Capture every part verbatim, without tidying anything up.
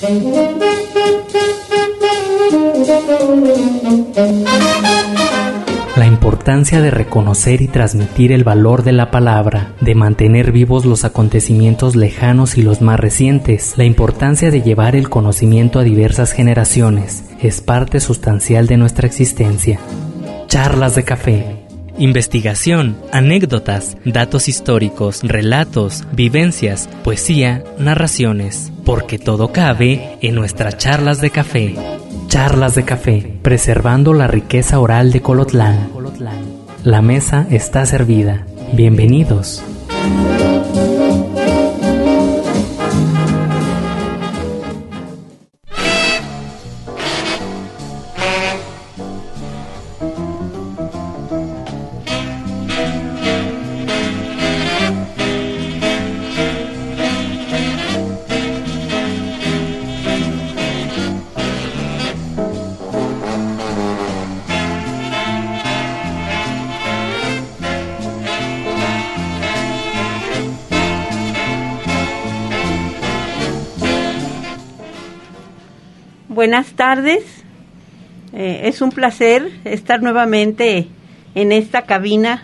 La importancia de reconocer y transmitir el valor de la palabra, de mantener vivos los acontecimientos lejanos y los más recientes, la importancia de llevar el conocimiento a diversas generaciones, es parte sustancial de nuestra existencia. Charlas de café. Investigación, anécdotas, datos históricos, relatos, vivencias, poesía, narraciones, porque todo cabe en nuestras charlas de café. Charlas de café, preservando la riqueza oral de Colotlán. La mesa está servida. Bienvenidos. Buenas tardes, eh, es un placer estar nuevamente en esta cabina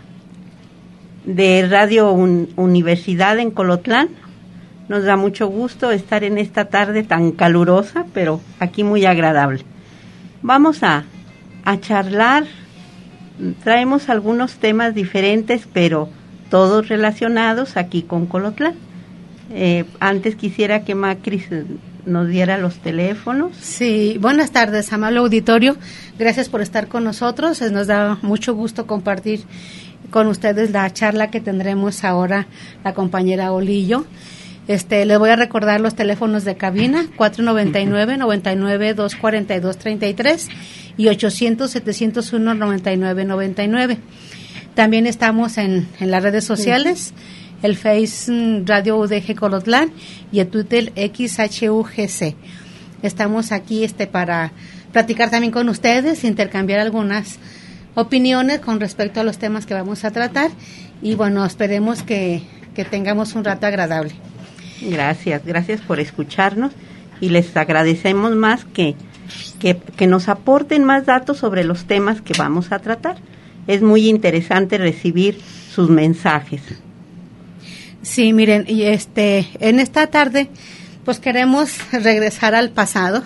de Radio Un- Universidad en Colotlán. Nos da mucho gusto estar en esta tarde tan calurosa, pero aquí muy agradable. Vamos a, a charlar, traemos algunos temas diferentes, pero todos relacionados aquí con Colotlán. Eh, antes quisiera que Macris nos diera los teléfonos. Sí, buenas tardes, amable auditorio. Gracias por estar con nosotros. Nos da mucho gusto compartir con ustedes la charla que tendremos ahora la compañera Olillo. Este, les voy a recordar los teléfonos de cabina: cuatro noventa y nueve, noventa y nueve, doscientos cuarenta y dos, treinta y tres y ochocientos, setecientos uno, noventa y nueve, noventa y nueve. También estamos en, en las redes sociales. Sí. El Face Radio U D G Colotlán y el Twitter X H U G C. Estamos aquí este para platicar también con ustedes, intercambiar algunas opiniones con respecto a los temas que vamos a tratar y bueno, esperemos que, que tengamos un rato agradable. Gracias, gracias por escucharnos y les agradecemos más que, que, que nos aporten más datos sobre los temas que vamos a tratar. Es muy interesante recibir sus mensajes. Sí, miren, y este, en esta tarde, pues queremos regresar al pasado,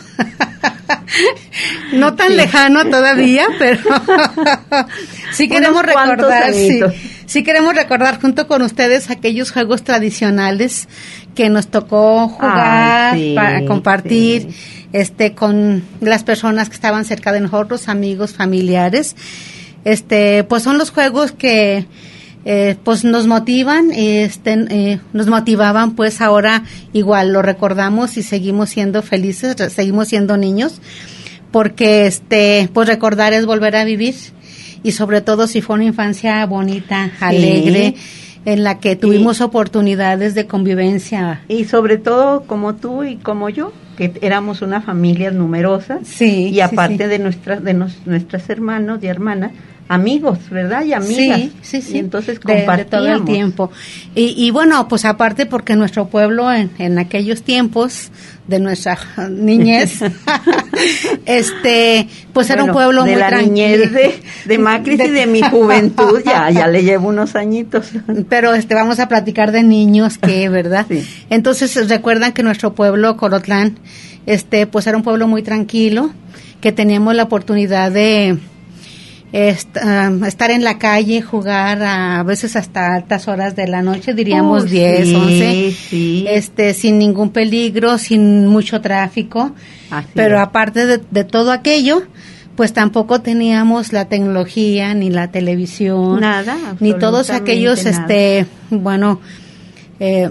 no tan sí. lejano todavía, pero sí queremos recordar, sí, sí queremos recordar junto con ustedes aquellos juegos tradicionales que nos tocó jugar, Ay, sí, para compartir, sí. este, con las personas que estaban cerca de nosotros, amigos, familiares, este, pues son los juegos que Eh, pues nos motivan, este, eh, nos motivaban, pues ahora igual lo recordamos y seguimos siendo felices, seguimos siendo niños, porque este, pues recordar es volver a vivir y sobre todo si fue una infancia bonita, sí. alegre, en la que tuvimos sí. oportunidades de convivencia. Y sobre todo como tú y como yo, que éramos una familia numerosa, sí, y aparte sí, sí. de nuestras, de nos, nuestras hermanos y hermanas, amigos, ¿verdad? Y amigas. Sí, sí, sí. Y entonces compartíamos. De, de todo el tiempo. Y, y bueno, pues aparte porque nuestro pueblo en, en aquellos tiempos de nuestra niñez, este, pues bueno, era un pueblo de muy la tranquilo. Niñez de, de Macris de, y de mi juventud, ya, ya le llevo unos añitos. Pero este, vamos a platicar de niños que, ¿verdad? Sí. Entonces recuerdan que nuestro pueblo, Colotlán, este, pues era un pueblo muy tranquilo, que teníamos la oportunidad de Est, uh, estar en la calle, jugar a, a veces hasta altas horas de la noche, diríamos oh, diez, sí, once, sí. este, sin ningún peligro, sin mucho tráfico, Así pero es. aparte de, de todo aquello, pues tampoco teníamos la tecnología, ni la televisión, nada, ni todos aquellos, nada. este, bueno, eh,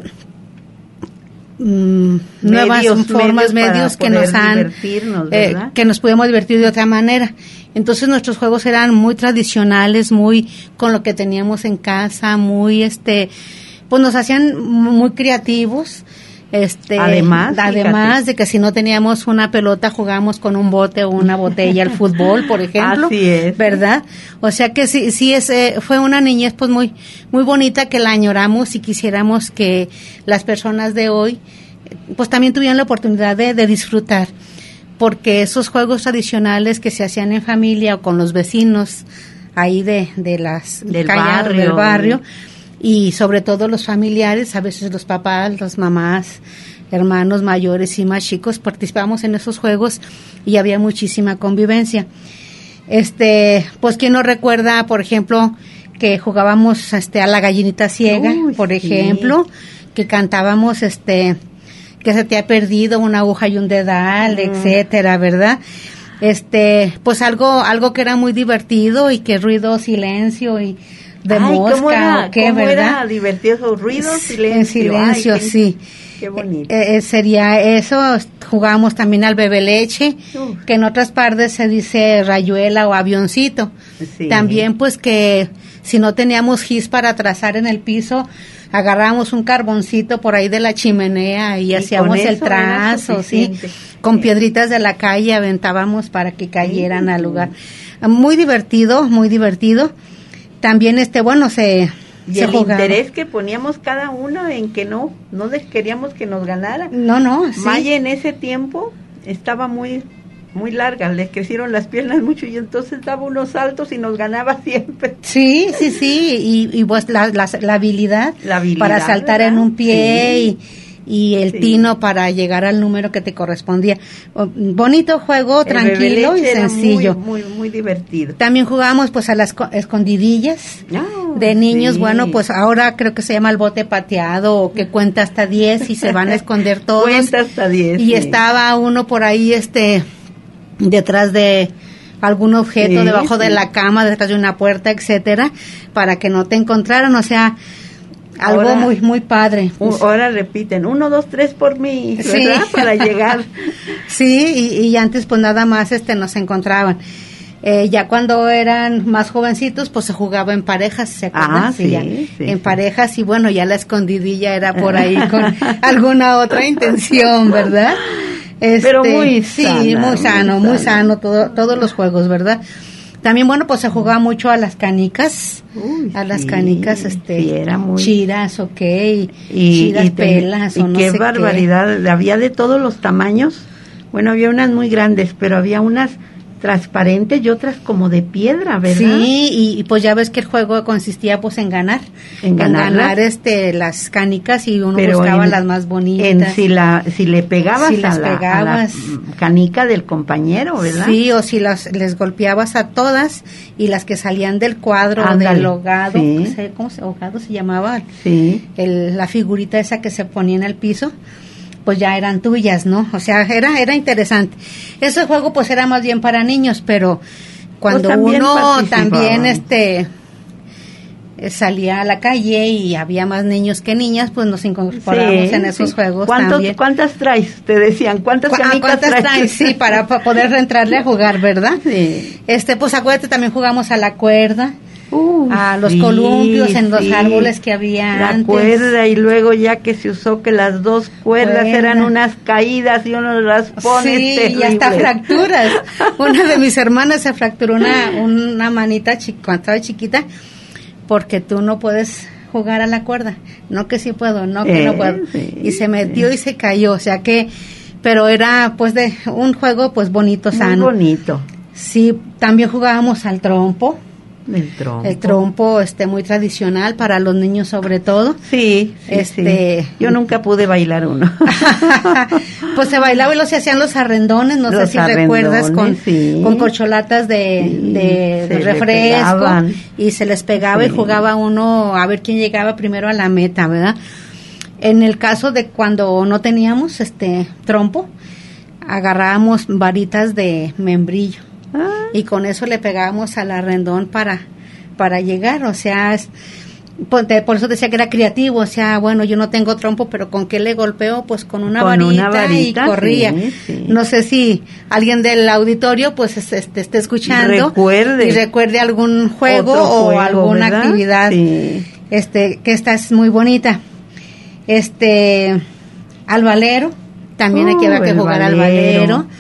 Mm, medios, nuevas formas, medios, medios que nos han eh, que nos podemos divertir de otra manera. Entonces nuestros juegos eran muy tradicionales, muy con lo que teníamos en casa, muy este, pues nos hacían muy creativos. Este, además, además fíjate. de que si no teníamos una pelota jugábamos con un bote o una botella al fútbol, por ejemplo, así es, ¿verdad? O sea que sí, sí es, eh, fue una niñez pues muy, muy bonita que la añoramos y quisiéramos que las personas de hoy pues también tuvieron la oportunidad de, de disfrutar, porque esos juegos tradicionales que se hacían en familia o con los vecinos ahí de, de las del calles, barrio, del barrio, y sobre todo los familiares, a veces los papás, las mamás, hermanos mayores y más chicos, participábamos en esos juegos y había muchísima convivencia. Este, pues quién no recuerda, por ejemplo, que jugábamos este a la gallinita ciega, Uy, por sí. ejemplo, que cantábamos este que se te ha perdido una aguja y un dedal, mm. etcétera, ¿verdad? Este, pues algo algo que era muy divertido y que ruido, silencio y de Ay, mosca ¿cómo era, o qué, cómo ¿verdad? Era divertido esos ruidos, silencio. En silencio, Ay, qué, sí. Qué bonito. Eh, eh, sería eso. Jugábamos también al bebe leche, Uf. que en otras partes se dice rayuela o avioncito. Sí. También pues que si no teníamos gis para trazar en el piso, agarrábamos un carboncito por ahí de la chimenea y, y hacíamos el trazo, sí, con piedritas de la calle aventábamos para que cayeran sí. al lugar. Muy divertido, muy divertido. También este, bueno, se y el jugaba. Interés que poníamos cada uno en que no, no les queríamos que nos ganara. No, no, sí. Maya en ese tiempo estaba muy muy larga, le crecieron las piernas mucho y entonces daba unos saltos y nos ganaba siempre. Sí, sí, sí, y, y pues la, la, la, habilidad la habilidad para saltar ¿verdad? En un pie sí. y, y el sí. tino para llegar al número que te correspondía. Bonito juego, el tranquilo y sencillo. Muy, muy, muy divertido. También jugábamos pues a las escondidillas oh, de niños, sí. bueno, pues ahora creo que se llama el bote pateado o que cuenta hasta diez y se van a esconder todos. Cuenta hasta diez. Y sí. estaba uno por ahí, este... detrás de algún objeto, sí, debajo sí. de la cama, detrás de una puerta, etcétera, para que no te encontraran, o sea, algo ahora, muy muy padre. Pues. Ahora repiten, uno, dos, tres por mí, ¿verdad? Sí. Para llegar. Sí, y, y antes pues nada más este nos encontraban. Eh, ya cuando eran más jovencitos, pues se jugaba en parejas, ¿se acuerdan? Ah, sí, ya, sí, en sí. parejas, y bueno, ya la escondidilla era por ahí con alguna otra intención, ¿verdad? Este, Pero muy sí, sana, muy sano, muy, muy sano, todo, todos los juegos, ¿verdad? También, bueno, pues se jugaba mucho a las canicas, Uy, a las sí, canicas, este, sí, era muy... chiras, ok, y, y chiras y te, pelas, y o no qué sé barbaridad, qué. Había de todos los tamaños, bueno, había unas muy grandes, pero había unas transparentes y otras como de piedra, ¿verdad? Sí, y, y pues ya ves que el juego consistía pues en ganar, en, en ganar este las canicas y uno pero buscaba en, las más bonitas. En si la si le pegabas, si a, la, pegabas. a la canica del compañero, ¿verdad? Sí, o si las les golpeabas a todas y las que salían del cuadro Ándale, del hogado, sí. ¿cómo se, cómo se hogado se llamaba? Sí. El, la figurita esa que se ponía en el piso. Pues ya eran tuyas, ¿no? O sea, era era interesante. Ese juego pues era más bien para niños, pero cuando pues también uno también este salía a la calle y había más niños que niñas, pues nos incorporamos sí, en esos sí. juegos también. ¿Cuántas traes? Te decían, ¿cuántas ¿Cu canicas ¿cuántas traes? traes? Sí, para, para poder entrarle a jugar, ¿verdad? Sí. Este, pues acuérdate, también jugamos a la cuerda. Uh, a los sí, columpios en los sí. árboles que había la antes. cuerda y luego ya que se usó que las dos cuerdas Cuerda. eran unas caídas y uno las pone sí, terrible. Y hasta fracturas. Una de mis hermanas se fracturó una, una manita chi cuando estaba chiquita porque tú no puedes jugar a la cuerda. No que sí puedo, no que eh, no puedo. Sí, y se metió sí. y se cayó, o sea que, pero era pues de un juego pues bonito, Muy sano. bonito. Sí, también jugábamos al trompo. El trompo. El trompo, este, muy tradicional para los niños sobre todo. Sí, sí, este, sí. Yo nunca pude bailar uno. Pues se bailaba y lo se hacían los arrendones, no los sé si recuerdas, con, sí. con corcholatas de, sí, de, de refresco y se les pegaba sí. y jugaba uno a ver quién llegaba primero a la meta, ¿verdad? En el caso de cuando no teníamos este trompo, agarrábamos varitas de membrillo. Y con eso le pegábamos al arrendón para para llegar, o sea, es, por, por eso decía que era creativo, o sea, bueno, yo no tengo trompo, pero ¿con qué le golpeo? Pues con una, con varita, una varita y corría. Sí, sí. No sé si alguien del auditorio pues este, esté escuchando recuerde. y recuerde algún juego Otro o juego, alguna ¿verdad? actividad sí. este que esta es muy bonita. Este, al valero, también oh, hay que, que jugar valero. al valero.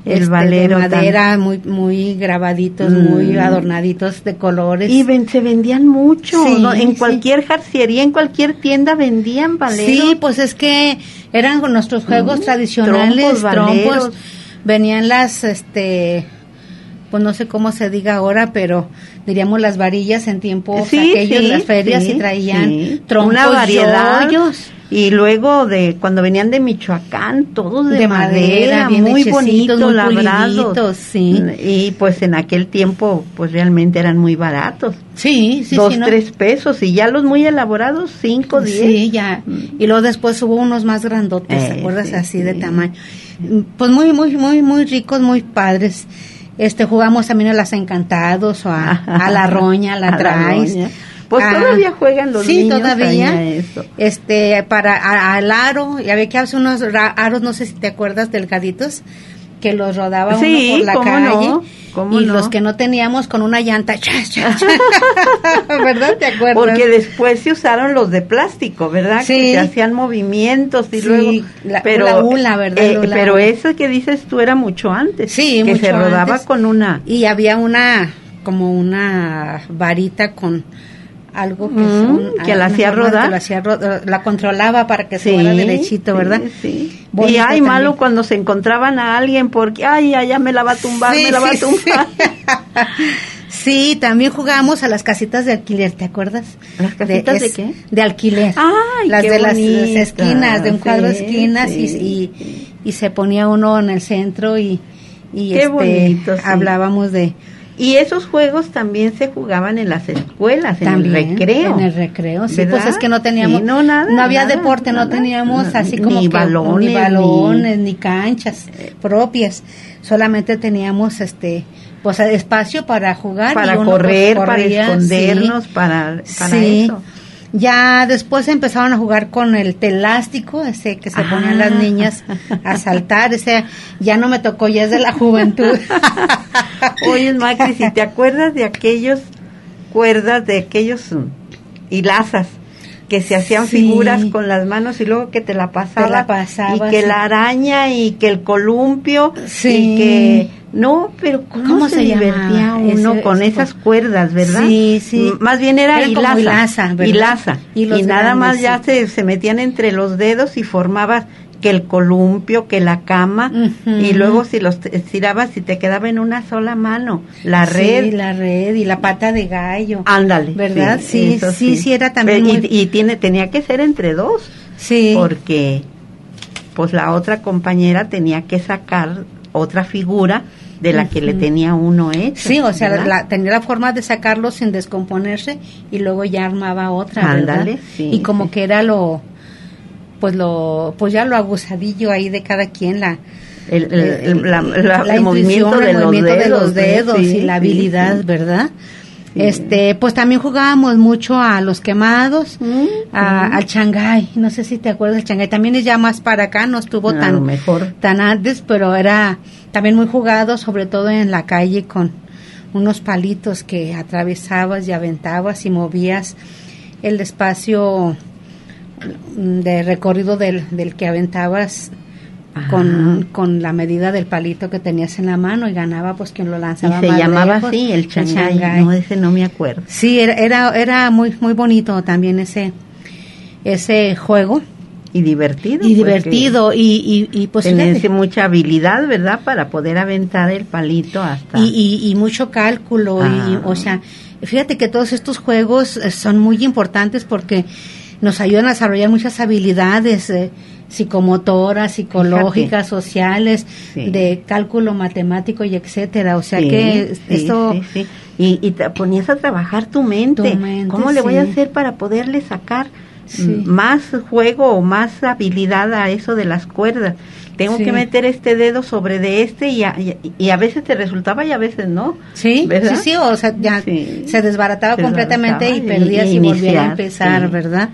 el este, valero de madera, tan... muy muy grabaditos, mm. muy adornaditos de colores. Y ven, se vendían mucho, sí, ¿no? En sí. cualquier jarciería, en cualquier tienda vendían valeros. Sí, pues es que eran nuestros juegos mm, tradicionales, trompos, trompos, venían las, este, pues no sé cómo se diga ahora, pero diríamos las varillas en tiempos sí, aquellos, sí, las ferias, sí, y traían sí. trompos, una variedad. Yoyos. Y luego de cuando venían de Michoacán, todos de, de madera, madera bien muy bonitos, muy labrados, sí. Y pues en aquel tiempo, pues realmente eran muy baratos. Sí, sí, Dos, sí, ¿no? tres pesos, y ya los muy elaborados, cinco, diez. Sí, ya. Y luego después hubo unos más grandotes, ¿te eh, acuerdas? Sí, Así sí. de tamaño. Pues muy, muy, muy, muy ricos, muy padres. Este, jugamos también a las Encantados o a, a la Roña, a la Traes. Pues ah, todavía juegan los sí, niños todavía, a eso. Este, para a, al aro, ya ve que hace unos aros, no sé si te acuerdas, delgaditos, que los rodaba sí, uno por la ¿cómo calle, no? ¿Cómo y no? los que no teníamos con una llanta, cha, cha, cha. ¿Verdad? ¿Te acuerdas? Porque después se usaron los de plástico, ¿verdad? Sí. Que se hacían movimientos y sí, luego, la, pero la hula, ¿verdad? Eh, Lula, pero hula. eso que dices tú era mucho antes. Sí, que mucho se rodaba antes. Con una y había una como una varita con algo que, mm, son, que la hacía rodar, que la, hacía ro- la controlaba para que se sí, fuera derechito, sí, ¿verdad? Sí. Y ay, malo cuando se encontraban a alguien porque ay, allá me la va a tumbar, sí, me la va sí, a tumbar. Sí. Sí, también jugamos a las casitas de alquiler, ¿te acuerdas? ¿Las casitas de, es, de qué? De alquiler. Ay, las qué de bonita. las, las esquinas, de un cuadro de sí, esquinas sí, y, sí. y, y se ponía uno en el centro y, y qué este, bonito, sí. hablábamos de... Y esos juegos también se jugaban en las escuelas, en también, el recreo. En el recreo, sí, ¿verdad? pues es que no teníamos, sí, no, nada, no había nada, deporte, nada, no teníamos nada, así como ni que balones, ni balones, ni, ni canchas propias, solamente teníamos este, pues espacio para jugar. Para y uno, correr, pues, corría, para escondernos, sí, para, para sí. eso. Ya después empezaron a jugar con el telástico, ese que se ah. ponían las niñas a saltar, ese ya no me tocó, ya es de la juventud. Oye, Macri, si te acuerdas de aquellos cuerdas, de aquellos um, hilazas que se hacían sí. figuras con las manos y luego que te la pasaba, te la pasaba y que sí. la araña y que el columpio sí. y que no, pero cómo, ¿Cómo se, se divertía uno ese, con ese, esas cuerdas, ¿verdad? Sí, sí. Más bien era, era hilaza, hilaza, ¿verdad? hilaza. Y, y nada grandes, más ya sí. se, se metían entre los dedos y formabas que el columpio, que la cama, uh-huh. y luego si los estirabas y te quedaba en una sola mano, la red. Sí, la red y la pata de gallo. Ándale. ¿Verdad? Sí, sí, sí, sí, era también Pero, muy... y, y tiene, tenía que ser entre dos. Sí. Porque pues la otra compañera tenía que sacar otra figura de la uh-huh. que le tenía uno hecho. Sí, o sea, la, tenía la forma de sacarlo sin descomponerse y luego ya armaba otra, Ándale, ¿verdad? Sí, y como sí. que era lo... pues lo pues ya lo agusadillo ahí de cada quien, la el, el, el, la, la, la el movimiento, de, el los movimiento dedos, de los dedos sí, y la habilidad, sí, ¿verdad? Sí. Este, pues también jugábamos mucho a los quemados, mm, a, mm. al Shanghái, no sé si te acuerdas del Shanghái, también es ya más para acá, no estuvo a tan mejor. tan antes, pero era también muy jugado, sobre todo en la calle con unos palitos que atravesabas y aventabas y movías el espacio de recorrido del, del que aventabas con, con la medida del palito que tenías en la mano y ganaba pues quien lo lanzaba. Y se más llamaba lejos, así, el Shanghái, no, ese no me acuerdo. Sí, era, era, era muy, muy bonito también ese, ese juego. Y divertido. Y divertido, y, y, y pues tenés mucha habilidad, ¿verdad? Para poder aventar el palito hasta... Y, y, y mucho cálculo, ah. y, o sea, fíjate que todos estos juegos son muy importantes porque nos ayudan a desarrollar muchas habilidades eh, psicomotoras, psicológicas, Fíjate. sociales, sí. de cálculo matemático y etcétera. O sea sí, que sí, esto... Sí, sí. Y, y te ponías a trabajar tu mente. Tu mente ¿Cómo le sí. voy a hacer para poderle sacar sí. más juego o más habilidad a eso de las cuerdas? Tengo sí. que meter este dedo sobre de este y a, y, y a veces te resultaba y a veces no. Sí, ¿verdad? sí, sí, o sea, ya sí. se desbarataba se completamente desbarataba y perdías y, y volvías a empezar, sí. ¿verdad?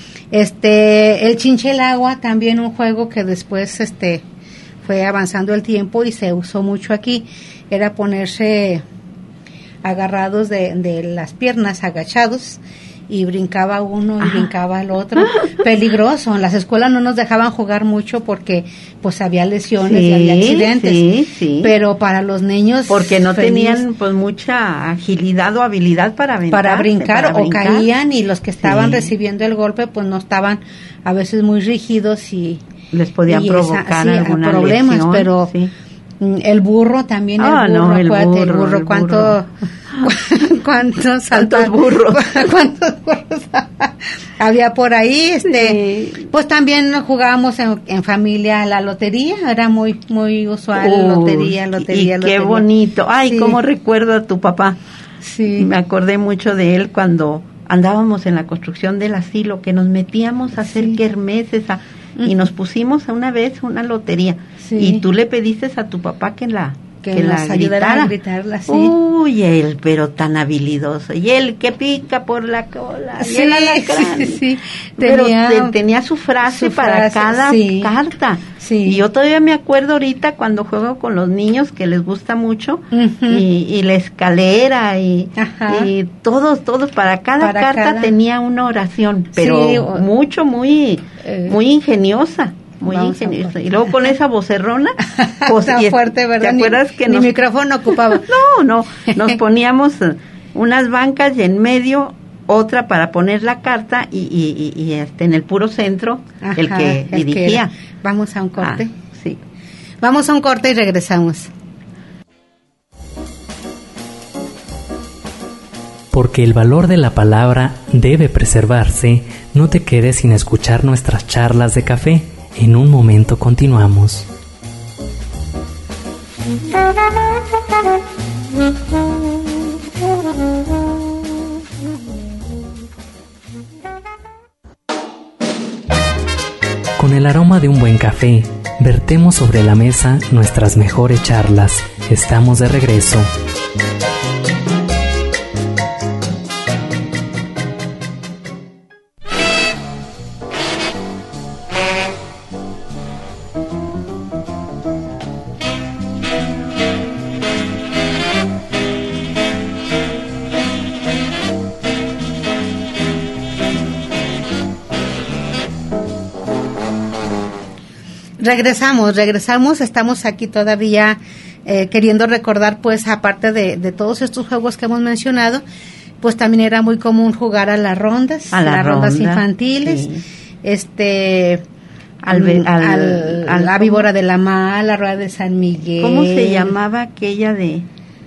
Este, el Chinche-el-agua, también un juego que después este fue avanzando el tiempo y se usó mucho aquí, era ponerse agarrados de, de las piernas, agachados, y brincaba uno y Ajá. brincaba el otro. Peligroso. En las escuelas no nos dejaban jugar mucho porque pues había lesiones Sí, y había accidentes. sí, sí. Pero para los niños porque no feliz, tenían pues mucha agilidad o habilidad para aventarse, para brincar para o brincar. caían, y los que estaban Sí. recibiendo el golpe pues no estaban a veces muy rígidos y les podían y provocar esa, sí, alguna problemas, lesión, pero sí. el burro también, el Ah, burro, no, el acuérdate, el burro, burro, el cuánto, burro. cuántos ¿Cuántos burros? cuántos burros había por ahí, este, Sí. pues también jugábamos en, en familia la lotería, era muy, muy usual, Uy, lotería, lotería, y lotería. qué bonito. Ay, Sí. cómo recuerdo a tu papá. Sí. Me acordé mucho de él cuando andábamos en la construcción del asilo, que nos metíamos a hacer Sí. kermeses a- y Ujú. nos pusimos a una vez una lotería. Sí. Y tú le pediste a tu papá que la Que que la nos ayudara a gritara. gritarla, sí. Uy, él, pero tan habilidoso. Y él que pica por la cola. Y Sí, el alacrán. sí, sí. Pero Tenía- te- tenía su frase su para frase, cada sí. carta. Sí. Y yo todavía me acuerdo ahorita cuando juego con los niños que les gusta mucho Ujú. y, y la escalera y, Ajá. y todos, todos, para cada Para carta cada- tenía una oración, pero Sí, o- mucho, muy, Eh, muy ingeniosa. Muy vamos a ingeniosa. cortar. Y luego con esa vocerrona, pues, Tan y- fuerte, ¿verdad? ¿te Ni- acuerdas que ni nos micrófono ocupaba? no, no, nos poníamos eh, unas bancas y en medio otra para poner la carta y, y, y, y, este, en el puro centro el Ajá, que el que dirigía. era. Vamos a un corte. Ah, sí. Vamos a un corte y regresamos. Porque el valor de la palabra debe preservarse, no te quedes sin escuchar nuestras charlas de café. En un momento continuamos. Con el aroma de un buen café, vertemos sobre la mesa nuestras mejores charlas. Estamos de regreso. Regresamos, regresamos, estamos aquí todavía eh, queriendo recordar, pues, aparte de, de todos estos juegos que hemos mencionado, pues también era muy común jugar a las rondas, A la las rondas ronda, infantiles, sí. este, Al ve- mm, al- al- al- la víbora de la mar, la rueda de San Miguel. ¿Cómo se llamaba aquella de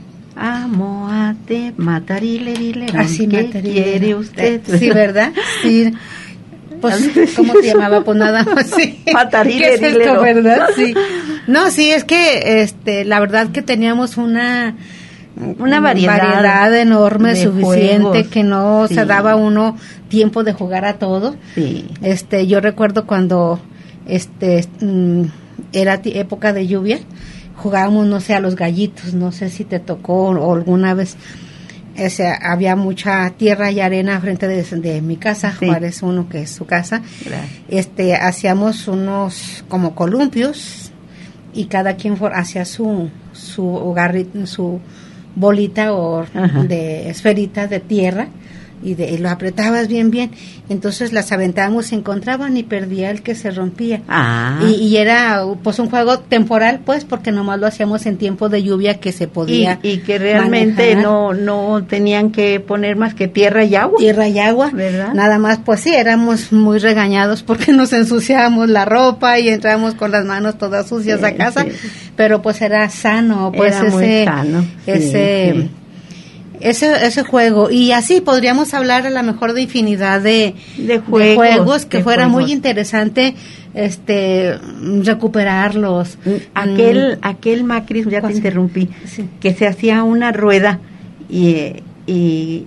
amo a te matarile dilerón? Así ¿Qué matarile, quiere ¿no? usted? Sí, ¿verdad? Sí. Pues, ¿cómo se llamaba? Pues nada más, sí. Matarile, ¿Qué es esto, dilero. verdad? Sí. No, sí, es que, este, la verdad que teníamos una... Una variedad enorme, de suficiente, juegos. que no Sí. se daba uno tiempo de jugar a todo. Sí. Este, yo recuerdo cuando, este, mm, era ti- época de lluvia, jugábamos, no sé, a los gallitos, no sé si te tocó o alguna vez. O sea, había mucha tierra y arena frente de, de mi casa, Sí. Juárez uno, que es su casa. Gracias. Este, hacíamos unos como columpios y cada quien for- hacía su su garri- su bolita o Ajá. de esferitas de tierra y, de, y lo apretabas bien bien, entonces las aventábamos, se encontraban y perdía el que se rompía. Ah. Y, y era pues un juego temporal, pues, porque nomás lo hacíamos en tiempo de lluvia, que se Y, podía y que realmente manejar. no no tenían que poner más que tierra y agua. Tierra y agua, ¿Verdad? nada más, pues sí, éramos muy regañados porque nos ensuciábamos la ropa y entrábamos con las manos todas sucias Sí, a casa, sí. pero pues era sano, pues Era ese, muy sano, sí, ese, sí. ese, ese juego. Y así podríamos hablar a lo mejor de infinidad de, De juegos, juegos que de fuera juegos. muy interesante, este, recuperarlos. Aquel, Mm, aquel Macris, ya te Pues, interrumpí, sí. que se hacía una rueda y, y,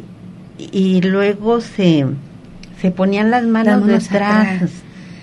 y luego se, se ponían las manos, Las manos detrás atrás.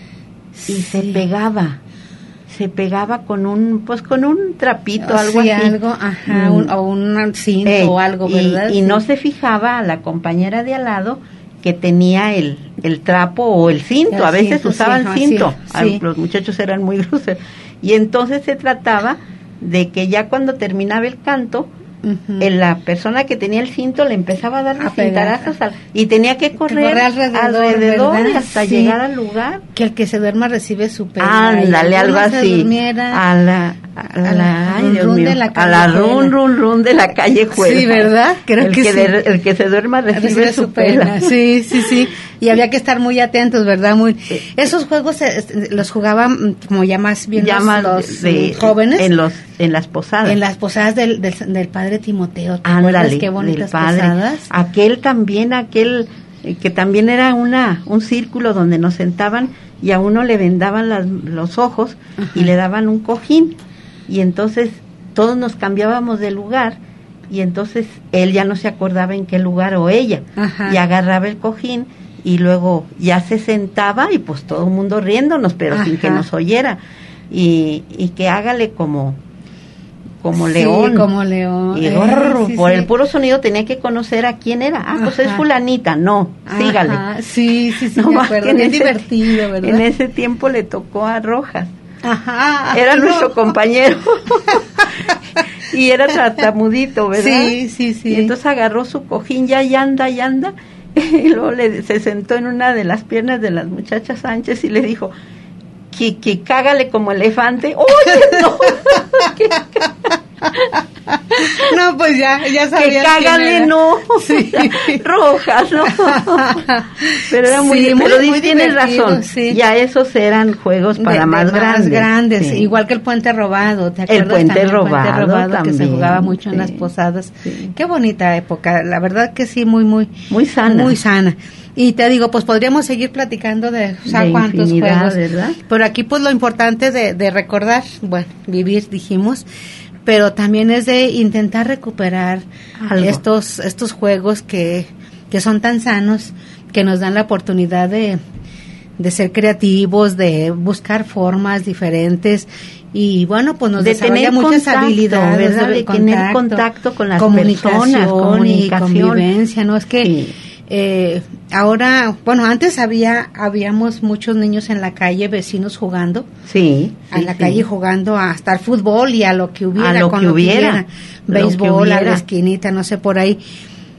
y Sí. se pegaba, se pegaba con un, pues con un trapito, algo Sí, así. algo, ajá, Mm. un- o un cinto Ey, o algo, y- ¿verdad? Y, Sí. no se fijaba a la compañera de al lado que tenía el, el trapo o el cinto, El a veces cinto, usaban sí, cinto, sí, a- sí. los muchachos eran muy groseros, y entonces se trataba de que ya cuando terminaba el canto, uh-huh. la persona que tenía el cinto le empezaba a dar los cintarazos al, y tenía que correr, correr alrededor, alrededor hasta sí. llegar al lugar. Que el que se duerma recibe su pena. Ándale, algo así. A la, a la, a la, ay, Dios mío, la a la run, run, run de la callejuela. Sí, ¿verdad? Creo el que, que sí. de, el que se duerma recibe, recibe su, su pena. pena. Sí, sí, sí. Y había que estar muy atentos, ¿verdad? Muy. Esos juegos eh, los jugaban como ya más bien ya los, más los de, jóvenes. En los en las posadas. En las posadas del, del, del padre Timoteo. ¿Te Ándale, acuerdas qué bonitas posadas? Aquel también, aquel eh, que también era una un círculo donde nos sentaban y a uno le vendaban las, los ojos Ajá. y le daban un cojín. Y entonces todos nos cambiábamos de lugar y entonces él ya no se acordaba en qué lugar o ella. Ajá. Y agarraba el cojín y luego ya se sentaba y pues todo el mundo riéndonos, pero Ajá. sin que nos oyera. Y, y que hágale como como sí, león. como león. Y eh, gorro, sí, por sí. el puro sonido tenía que conocer a quién era. Ah, pues Ajá. es fulanita. No, Ajá. sígale. Sí, sí, sí, no, me acuerdo. Bien divertido, ¿verdad? En ese tiempo le tocó a Rojas. Ajá. Era no. nuestro compañero. Y era tartamudito, ¿verdad? Sí, sí, sí. Y entonces agarró su cojín, ya y anda, y anda. Y luego le, se sentó en una de las piernas de las muchachas Sánchez y le dijo... Que, que cágale como elefante. ¡Oye, no! No, pues ya, ya sabías. Que cágale, no. Sí. Rojas, no. Pero era muy, sí, muy pero muy tienes razón. Sí. Ya esos eran juegos para de, más de grandes. Más grandes, sí. Igual que el puente robado, ¿te acuerdas? El puente también, robado, el puente robado también, que se jugaba mucho sí. en las posadas. Sí. Qué bonita época, la verdad que sí, muy, muy. Muy sana. Muy sana. Y te digo, pues podríamos seguir platicando de, o sea, de cuántos juegos, ¿verdad? Pero aquí pues lo importante de, de recordar, bueno, vivir dijimos, pero también es de intentar recuperar Algo. estos estos juegos que, que son tan sanos, que nos dan la oportunidad de, de ser creativos, de buscar formas diferentes y bueno, pues nos de desarrolla muchas contacto, habilidades, ¿verdad? De contacto, tener contacto con las comunicación personas, comunicación y convivencia, ¿no? Es que sí. Eh, ahora, bueno, antes había habíamos muchos niños en la calle, vecinos jugando, sí, en sí, la sí. calle jugando hasta el fútbol y a lo que hubiera, a lo con que lo hubiera, que hubiera, béisbol, lo que hubiera. a la esquinita, no sé por ahí.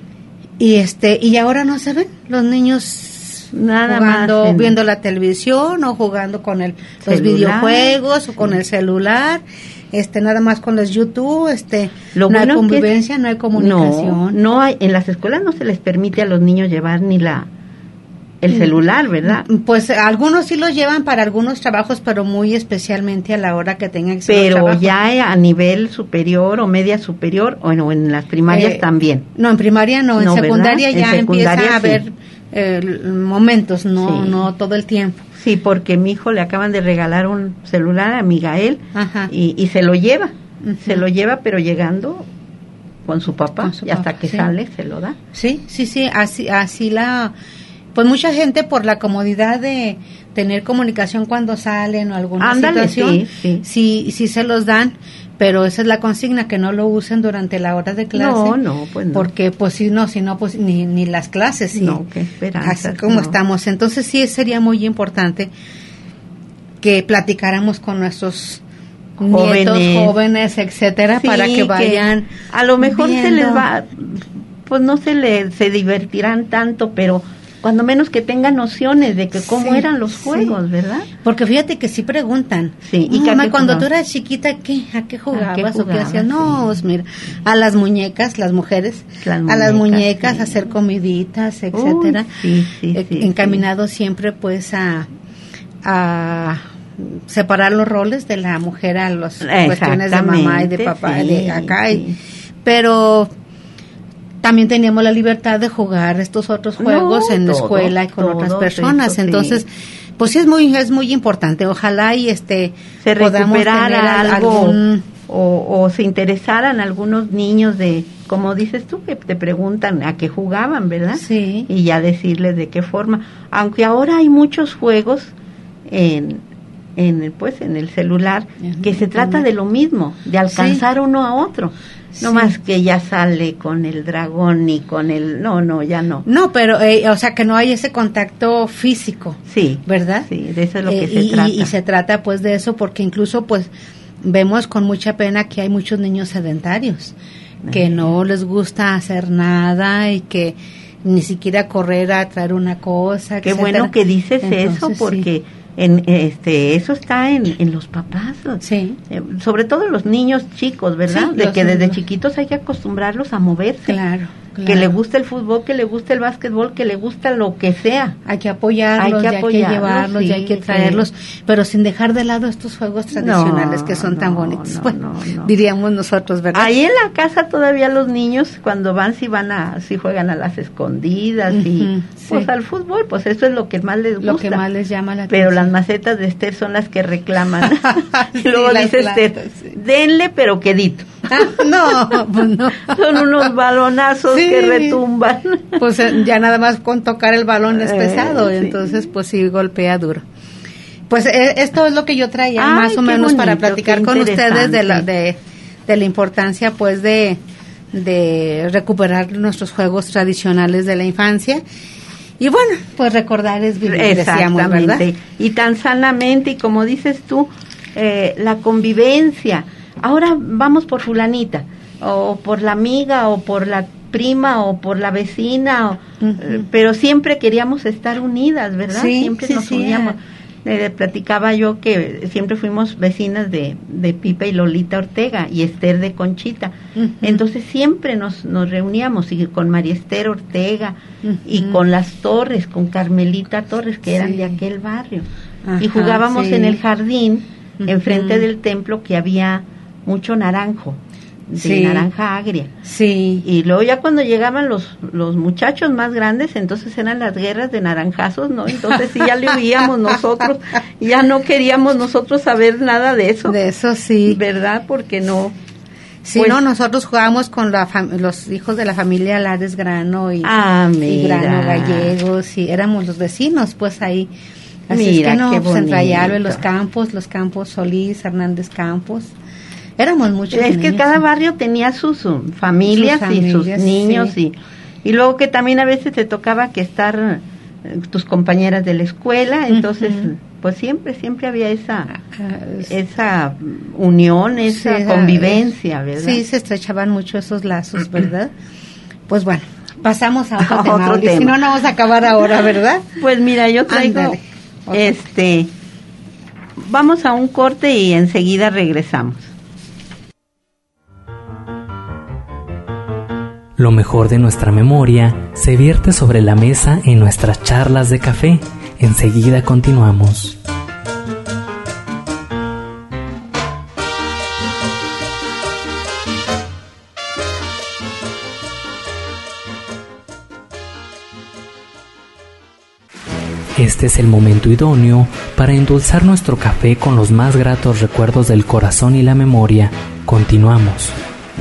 Y este, y ahora no se ven los niños nada jugando, más en... viendo la televisión o jugando con el celular, los videojuegos o con sí. el celular. Este, nada más con los YouTube, este, Lo no bueno hay convivencia, es, no hay comunicación. No, no hay, en las escuelas no se les permite a los niños llevar ni la el celular, ¿verdad? Pues algunos sí los llevan para algunos trabajos, pero muy especialmente a la hora que tengan que ser Pero ya a nivel superior o media superior, o no, en las primarias eh, también. No, en primaria no, en no, secundaria ¿verdad? ya en secundaria, empieza a sí. haber eh, momentos, no, sí. no todo el tiempo. Sí, porque mi hijo le acaban de regalar un celular a Miguel y, y se lo lleva, uh-huh. se lo lleva, pero llegando con su papá, con su y hasta papá, que sí. sale se lo da. Sí, sí, sí, así, así la, pues mucha gente por la comodidad de tener comunicación cuando salen o alguna Ándale, situación, sí, sí. sí, sí se los dan, pero esa es la consigna, que no lo usen durante la hora de clase. No, no, pues no. Porque pues si no, si no, pues ni, ni las clases. Sí. No, qué esperanza. Así como no. estamos. Entonces sí sería muy importante que platicáramos con nuestros jóvenes, nietos, jóvenes, etcétera, sí, para que vayan. Que a lo mejor viendo. se les va, pues no se les, se divertirán tanto, pero cuando menos que tengan nociones de que cómo sí, eran los juegos, sí. ¿verdad? Porque fíjate que sí preguntan. Sí. ¿Y mamá, cuando tú eras chiquita, qué, a qué jugabas, ¿A qué jugabas o qué hacías? No, pues mira, a las muñecas, las mujeres, las muñecas, a las muñecas, sí. a hacer comiditas, etcétera. Uy, sí, sí, eh, sí, encaminado sí. siempre, pues, a, a separar los roles de la mujer a las cuestiones de mamá y de papá, sí, de acá. Sí. Y, pero también teníamos la libertad de jugar estos otros juegos no, en la escuela y con todo, otras personas. Eso, Entonces, sí. pues sí es muy es muy importante. Ojalá y este se recuperara algo algún... o, o se interesaran algunos niños de, como dices tú, que te preguntan a qué jugaban, ¿verdad? Sí. Y ya decirles de qué forma. Aunque ahora hay muchos juegos en en pues en el celular uh-huh. que se trata de lo mismo, de alcanzar sí. uno a otro. No sí. más que ya sale con el dragón y con el... No, no, ya no. No, pero, eh, o sea, que no hay ese contacto físico. Sí. ¿Verdad? Sí, de eso es lo que eh, se y, trata. Y, y se trata, pues, de eso, porque incluso, pues, vemos con mucha pena que hay muchos niños sedentarios. que no les gusta hacer nada y que ni siquiera correr a traer una cosa. Qué bueno que dices Entonces, eso, porque... Sí. En, este eso está en, en los papás, sí. eh, sobre todo en los niños chicos, ¿verdad? Sí, de que desde niños. chiquitos hay que acostumbrarlos a moverse. Claro, claro. Que le guste el fútbol, que le guste el básquetbol, que le gusta lo que sea. Hay que apoyarlos, hay que, apoyarlos, hay que llevarlos, sí, y hay que traerlos, sí. pero sin dejar de lado estos juegos tradicionales no, que son no, tan bonitos. No, bueno, no, no. diríamos nosotros, ¿verdad? Ahí en la casa todavía los niños cuando van si van a si juegan a las escondidas uh-huh, y sí. pues al fútbol, pues eso es lo que más les gusta. Lo que más les llama la atención. Pero atención. las macetas de Esther son las que reclaman. Y sí, luego dice plantas, Esther, sí. denle pero quedito. no, pues no. Son unos balonazos sí. que retumban. Pues ya nada más con tocar el balón es pesado, eh, sí. entonces pues sí golpea duro. Pues eh, esto es lo que yo traía Ay, más o menos bonito, para platicar con ustedes de la, de, de la importancia pues de, de recuperar nuestros juegos tradicionales de la infancia. Y bueno, pues recordar es vivir, decíamos, ¿verdad? Y tan sanamente, y como dices tú, eh, la convivencia. Ahora vamos por fulanita, o por la amiga, o por la prima, o por la vecina, o, uh-huh. eh, pero siempre queríamos estar unidas, ¿verdad? Sí, siempre sí, nos sí, uníamos. Eh, platicaba yo que siempre fuimos vecinas de, de Pipa y Lolita Ortega y Esther de Conchita. Uh-huh. Entonces siempre nos, nos reuníamos y con María Esther Ortega uh-huh. y con las Torres, con Carmelita Torres, que sí. eran de aquel barrio. Ajá, y jugábamos sí. en el jardín, uh-huh. enfrente del templo, que había mucho naranjo, de sí. naranja agria. Sí. Y luego ya cuando llegaban los los muchachos más grandes, entonces eran las guerras de naranjazos, ¿no? Entonces sí ya le oíamos nosotros, ya no queríamos nosotros saber nada de eso. De eso sí. ¿Verdad? Porque no... Sí, pues, no, nosotros jugábamos con la fam- los hijos de la familia Lares Grano y, ah, y Grano Gallegos, y éramos los vecinos, pues ahí. Así mira, es que no, qué pues en Rayalbe, bonito. los Campos, los Campos Solís, Hernández Campos. Éramos muchos Es niños, que cada sí. barrio tenía sus um, familias, sus familias y sus niños, sí. y, y luego que también a veces te tocaba que estar eh, tus compañeras de la escuela, entonces uh-huh. pues siempre, siempre había esa uh, esa unión, esa sí, convivencia, ¿verdad? Sí, se estrechaban mucho esos lazos, ¿verdad? Pues bueno, pasamos a otro a tema, otro Oli, tema. Si no, no vamos a acabar ahora, ¿verdad? Pues mira, yo traigo, Ándale, este, vamos a un corte y enseguida regresamos. Lo mejor de nuestra memoria se vierte sobre la mesa en nuestras charlas de café. Enseguida continuamos. Este es el momento idóneo para endulzar nuestro café con los más gratos recuerdos del corazón y la memoria. Continuamos.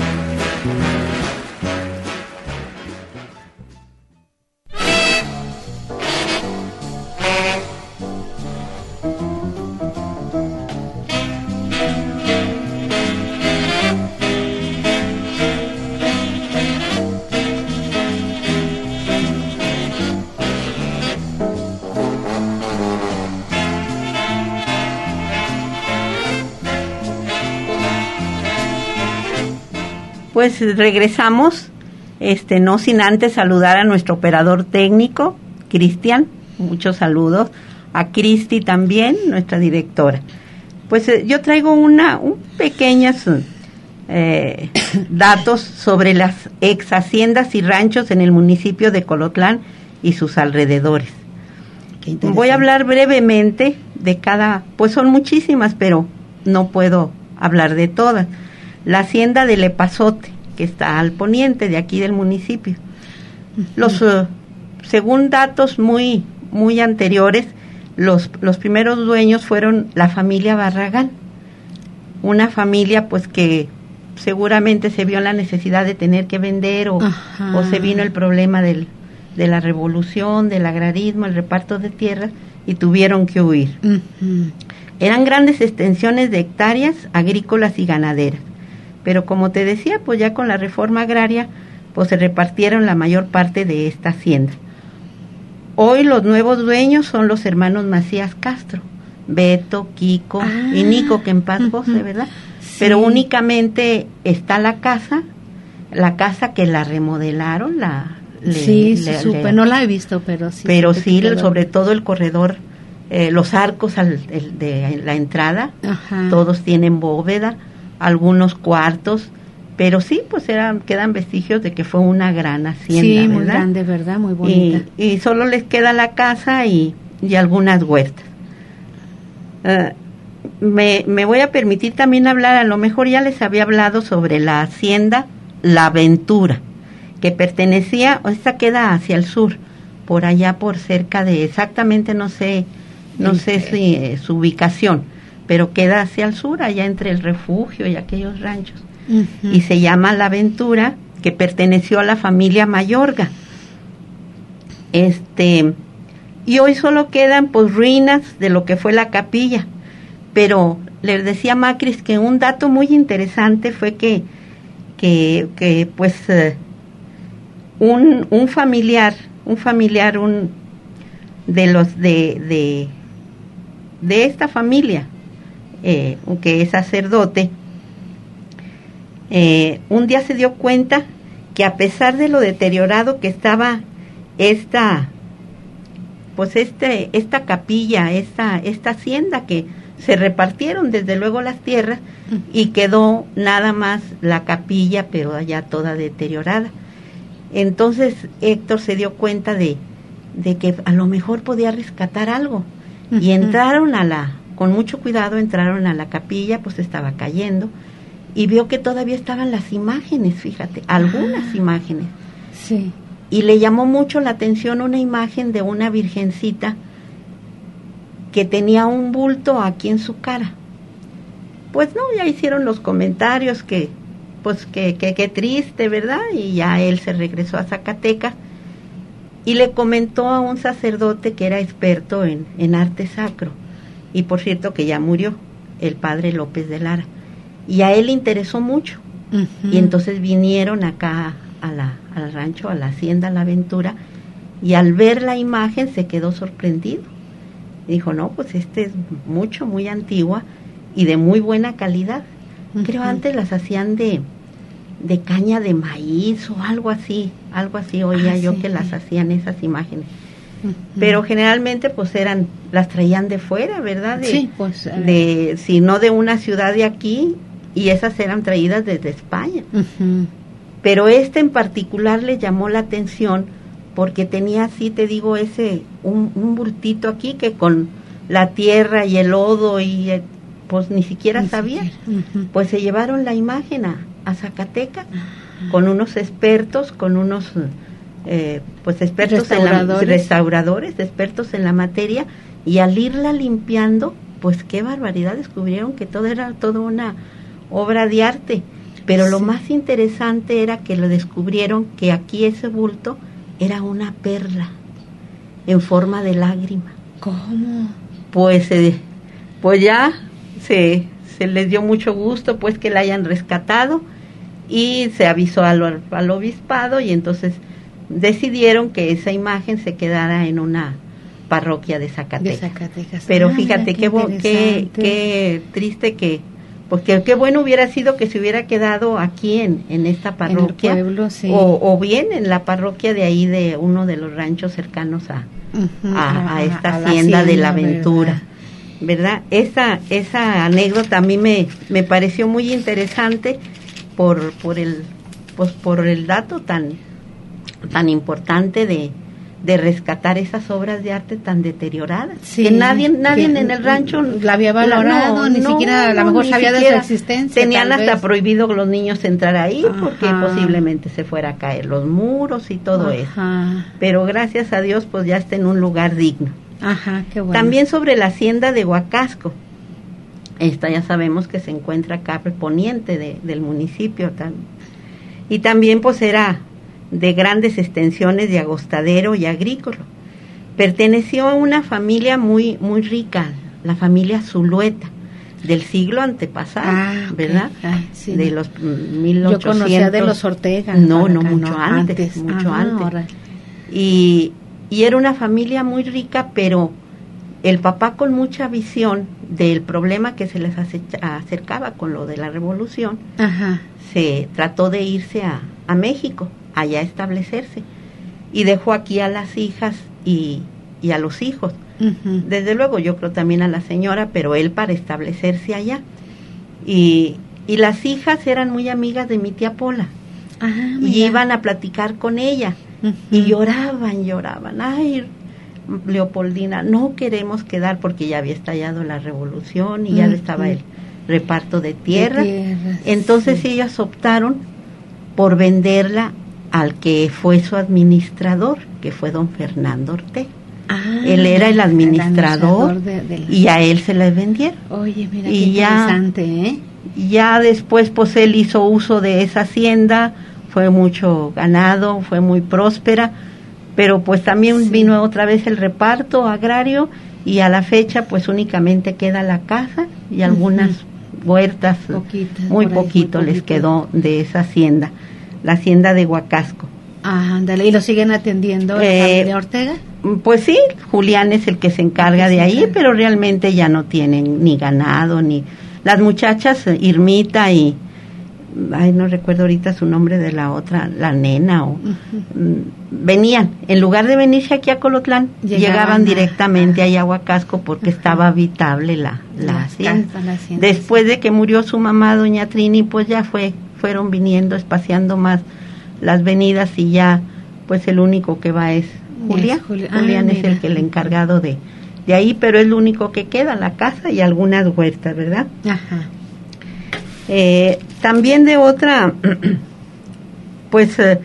Pues regresamos, este no sin antes saludar a nuestro operador técnico, Cristian, muchos saludos, a Cristi también, nuestra directora. Pues eh, yo traigo una un pequeños eh, datos sobre las ex haciendas y ranchos en el municipio de Colotlán y sus alrededores. Voy a hablar brevemente de cada, pues son muchísimas, pero no puedo hablar de todas. La hacienda del Epazote, que está al poniente de aquí del municipio. Los, uh, según datos muy, muy anteriores, los, los primeros dueños fueron la familia Barragán, una familia pues que seguramente se vio en la necesidad de tener que vender o, o se vino el problema del, de la revolución, del agrarismo, el reparto de tierras y tuvieron que huir. Uh-huh. Eran grandes extensiones de hectáreas agrícolas y ganaderas. Pero como te decía, pues ya con la reforma agraria, pues se repartieron la mayor parte de esta hacienda. Hoy los nuevos dueños son los hermanos Macías Castro, Beto, Kiko ah, y Nico, que en paz goce, ¿verdad? Sí. Pero únicamente está la casa la casa que la remodelaron, la le, sí, sí le, supe, le, no la he visto, pero sí. Pero sí, sobre todo el corredor, eh, los arcos al, el, de la entrada, ajá, todos tienen bóveda, algunos cuartos, pero sí, pues eran, quedan vestigios de que fue una gran hacienda, sí, ¿verdad? Muy grande, ¿verdad? Muy bonita. Y, y solo les queda la casa y, y algunas huertas. Uh, me, me voy a permitir también hablar, a lo mejor ya les había hablado sobre la hacienda La Ventura, que pertenecía, esta queda hacia el sur, por allá por cerca de, exactamente no sé, no sí, sé si eh, su ubicación, pero queda hacia el sur, allá entre el refugio y aquellos ranchos. Uh-huh. Y se llama La Ventura, que perteneció a la familia Mayorga. Este, y hoy solo quedan pues ruinas de lo que fue la capilla, pero les decía Macris que un dato muy interesante fue que que, que pues uh, un, un familiar, un familiar un de los de de, de esta familia, eh, que es sacerdote, Eh, un día se dio cuenta que a pesar de lo deteriorado que estaba esta pues este esta capilla, esta esta hacienda, que se repartieron desde luego las tierras y quedó nada más la capilla, pero ya toda deteriorada. Entonces Héctor se dio cuenta de de que a lo mejor podía rescatar algo, uh-huh, y entraron a la con mucho cuidado entraron a la capilla, pues estaba cayendo, y vio que todavía estaban las imágenes, fíjate, algunas ah, imágenes. Sí. Y le llamó mucho la atención una imagen de una virgencita que tenía un bulto aquí en su cara. Pues no, ya hicieron los comentarios que, pues que, que, que triste, ¿verdad? Y ya él se regresó a Zacatecas y le comentó a un sacerdote que era experto en, en arte sacro, y por cierto que ya murió, el padre López de Lara. Y a él le interesó mucho. Uh-huh. Y entonces vinieron acá a la, al rancho, a la hacienda La Ventura, y al ver la imagen se quedó sorprendido. Dijo, no, pues este es mucho, muy antigua y de muy buena calidad. Uh-huh. Creo antes las hacían de, de caña de maíz o algo así, algo así oía ah, yo sí, que sí. las hacían esas imágenes. Uh-huh. Pero generalmente pues eran, las traían de fuera, ¿verdad? De, sí, pues. Uh, de, si no de una ciudad de aquí, y esas eran traídas desde España. Uh-huh. Pero este en particular le llamó la atención porque tenía así, te digo, ese un, un bultito aquí que con la tierra y el lodo y pues ni siquiera ni sabía. Siquiera. Uh-huh. Pues se llevaron la imagen a, a Zacatecas uh-huh. con unos expertos, con unos eh, pues expertos en la, restauradores, expertos en la materia, y al irla limpiando, pues qué barbaridad, descubrieron que todo era toda una obra de arte. Pero sí. lo más interesante era que lo descubrieron que aquí ese bulto era una perla en forma de lágrima. ¿Cómo? Pues eh, pues ya se, se les dio mucho gusto pues que la hayan rescatado, y se avisó al, al obispado, y entonces decidieron que esa imagen se quedara en una parroquia de Zacatecas. De Zacatecas. Pero ah, fíjate qué, qué, qué triste que, porque qué bueno hubiera sido que se hubiera quedado aquí en, en esta parroquia, en el pueblo, sí. o, o bien en la parroquia de ahí de uno de los ranchos cercanos a, uh-huh, a, a esta a hacienda, hacienda de La Ventura, ¿verdad? ¿verdad? Esa, esa anécdota a mí me, me pareció muy interesante por, por el, pues por el dato tan, tan importante de de rescatar esas obras de arte tan deterioradas, sí, que nadie nadie que en el rancho la había valorado, no, ni no, siquiera a lo mejor sabía de su existencia. Tenían hasta vez. prohibido los niños entrar ahí, ajá, porque posiblemente se fuera a caer los muros y todo ajá. eso. Pero gracias a Dios pues ya está en un lugar digno. Ajá, qué bueno. También sobre la hacienda de Huacasco. Esta ya sabemos que se encuentra acá al poniente de, del municipio también. Y también pues era de grandes extensiones de agostadero y agrícola. Perteneció a una familia muy muy rica, la familia Zulueta, del siglo antepasado, ah, okay. ¿verdad? Ay, sí, de los mil ochocientos. Yo conocía de los Ortega. No, no, mucho no, antes, antes, mucho Ajá, antes. Ahora. Y, y era una familia muy rica, pero el papá, con mucha visión del problema que se les acercaba con lo de la revolución, Ajá. se trató de irse a, a México, allá a establecerse, y dejó aquí a las hijas y, y a los hijos. Uh-huh. Desde luego yo creo también a la señora, pero él para establecerse allá. Y, y las hijas eran muy amigas de mi tía Pola. Ah, y iban a platicar con ella. Uh-huh. Y lloraban, lloraban. Ay, Leopoldina, no queremos quedar, porque ya había estallado la revolución y uh-huh. ya estaba el reparto de tierra. De tierras, Entonces sí. ellas optaron por venderla al que fue su administrador, que fue don Fernando Ortega. Ah, él era el administrador, el administrador de, de la... y a él se la vendieron. Oye, mira, y qué interesante, ¿eh? Ya después, pues él hizo uso de esa hacienda, fue mucho ganado, fue muy próspera, pero pues también sí. vino otra vez el reparto agrario, y a la fecha pues únicamente queda la casa y algunas uh-huh. huertas, Poquitas, muy poquito les quedó de esa hacienda, la hacienda de Huacasco. Ah, ándale, ¿y lo siguen atendiendo la eh, familia Ortega? Pues sí, Julián es el que se encarga de ahí, pero realmente ya no tienen ni ganado, ni... Las muchachas, Irmita y... Ay, no recuerdo ahorita su nombre de la otra, la nena, o... Uh-huh. Venían, en lugar de venirse aquí a Colotlán, llegaban, llegaban directamente a, a Huacasco, porque uh-huh. estaba habitable la, la, la, hacienda. la hacienda. Después sí. de que murió su mamá, doña Trini, pues ya fue, fueron viniendo, espaciando más las venidas, y ya, pues el único que va es Julián. Juli- Julián ah, es el que el encargado de, de ahí, pero es lo único que queda, la casa y algunas huertas, ¿verdad? Ajá. Eh, también de otra, pues eh,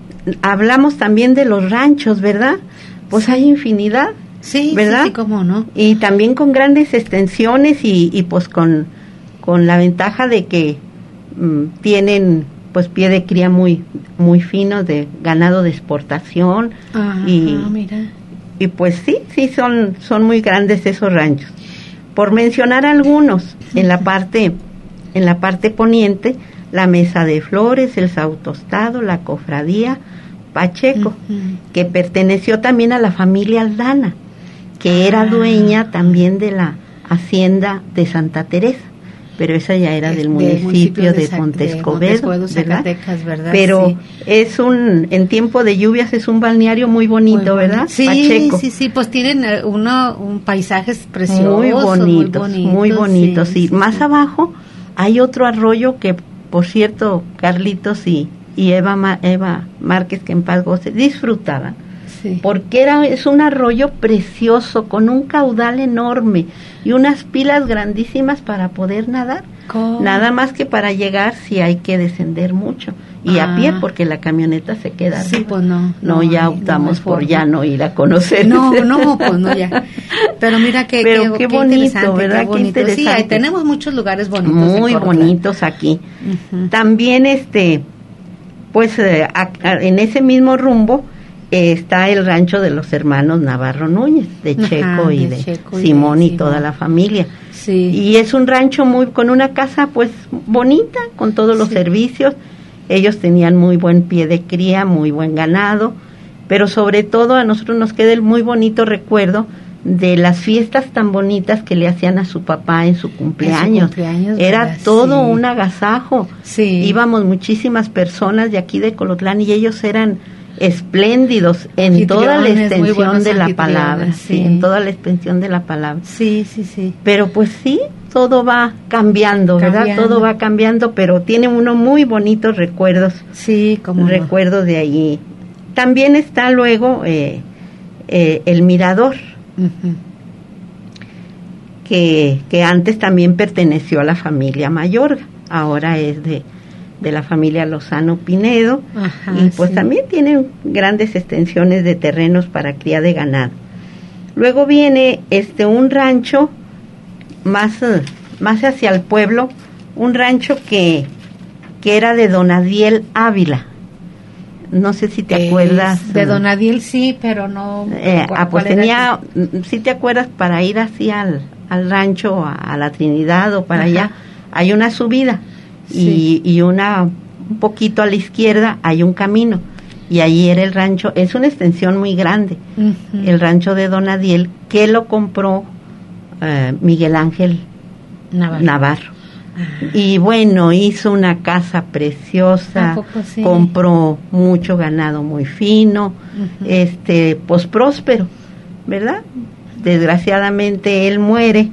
hablamos también de los ranchos, ¿verdad? Pues sí. hay infinidad, sí, ¿verdad? Sí, sí, cómo no. Y también con grandes extensiones y, y pues con, con la ventaja de que mm, tienen pues pie de cría muy muy fino, de ganado de exportación. Ajá, y mira. Y pues sí, sí son son muy grandes esos ranchos. Por mencionar algunos, en la parte en la parte poniente, la Mesa de Flores, el Sau Tostado, la Cofradía Pacheco, uh-huh. que perteneció también a la familia Aldana, que era dueña también de la hacienda de Santa Teresa, pero esa ya era del municipio, municipio de, de Monte Escobedo, ¿verdad? ¿verdad? Pero sí. es un, en tiempo de lluvias es un balneario muy bonito, muy ¿verdad? Sí, Pacheco. sí, sí, pues tienen uno, un paisajes preciosos, muy bonitos, muy bonitos, muy bonitos sí, sí, sí, más sí. abajo hay otro arroyo que, por cierto, Carlitos y, y Eva, Ma, Eva Márquez, que en paz goce, disfrutaban. Sí. Porque era es un arroyo precioso, con un caudal enorme y unas pilas grandísimas para poder nadar. ¿Cómo? Nada más que para llegar sí hay que descender mucho. Y ah. a pie, porque la camioneta se queda sí, arriba. Pues no, no, no ya optamos no por ya no ir a conocer. No, no, pues no ya. Pero mira que Pero qué, qué, qué bonito, ¿verdad? Qué, bonito. qué interesante. Sí, hay, tenemos muchos lugares bonitos. Muy bonitos aquí. Uh-huh. También, este, pues, eh, a, a, en ese mismo rumbo eh, está el rancho de los hermanos Navarro Núñez, de Checo Ajá, y de, de Checo Simón y, de y toda la familia. Sí. Y es un rancho muy con una casa, pues, bonita, con todos los sí. servicios. Ellos tenían muy buen pie de cría, muy buen ganado, pero sobre todo a nosotros nos queda el muy bonito recuerdo de las fiestas tan bonitas que le hacían a su papá en su cumpleaños. Su cumpleaños Era ¿verdad? todo sí. un agasajo. Sí. Íbamos muchísimas personas de aquí de Colotlán y ellos eran espléndidos en toda la extensión de la palabra, sí. sí, en toda la extensión de la palabra. Sí, sí, sí. Pero pues sí, todo va cambiando, ¿verdad? Cambiando. Todo va cambiando, pero tiene uno muy bonitos recuerdos. Sí, como recuerdos no. de allí. También está luego eh, eh, el mirador, uh-huh. que que antes también perteneció a la familia Mayorga, ahora es de de la familia Lozano Pinedo. Ajá, y pues sí. también tienen grandes extensiones de terrenos para cría de ganado. Luego viene este un rancho más más hacia el pueblo, un rancho que que era de don Adiel Ávila. No sé si te eh, acuerdas. De don Adiel sí, pero no. Eh, ah, pues tenía, si te acuerdas, para ir así al, al rancho, a, a la Trinidad o para Ajá. allá, hay una subida. Sí. Y, y una un poquito a la izquierda hay un camino y allí era el rancho, es una extensión muy grande, uh-huh. el rancho de Don Adiel, que lo compró uh, Miguel Ángel Navarro. Navarro. Uh-huh. Y bueno, hizo una casa preciosa, poco, sí? compró mucho ganado muy fino, uh-huh. este, pues próspero, ¿verdad? Desgraciadamente él muere,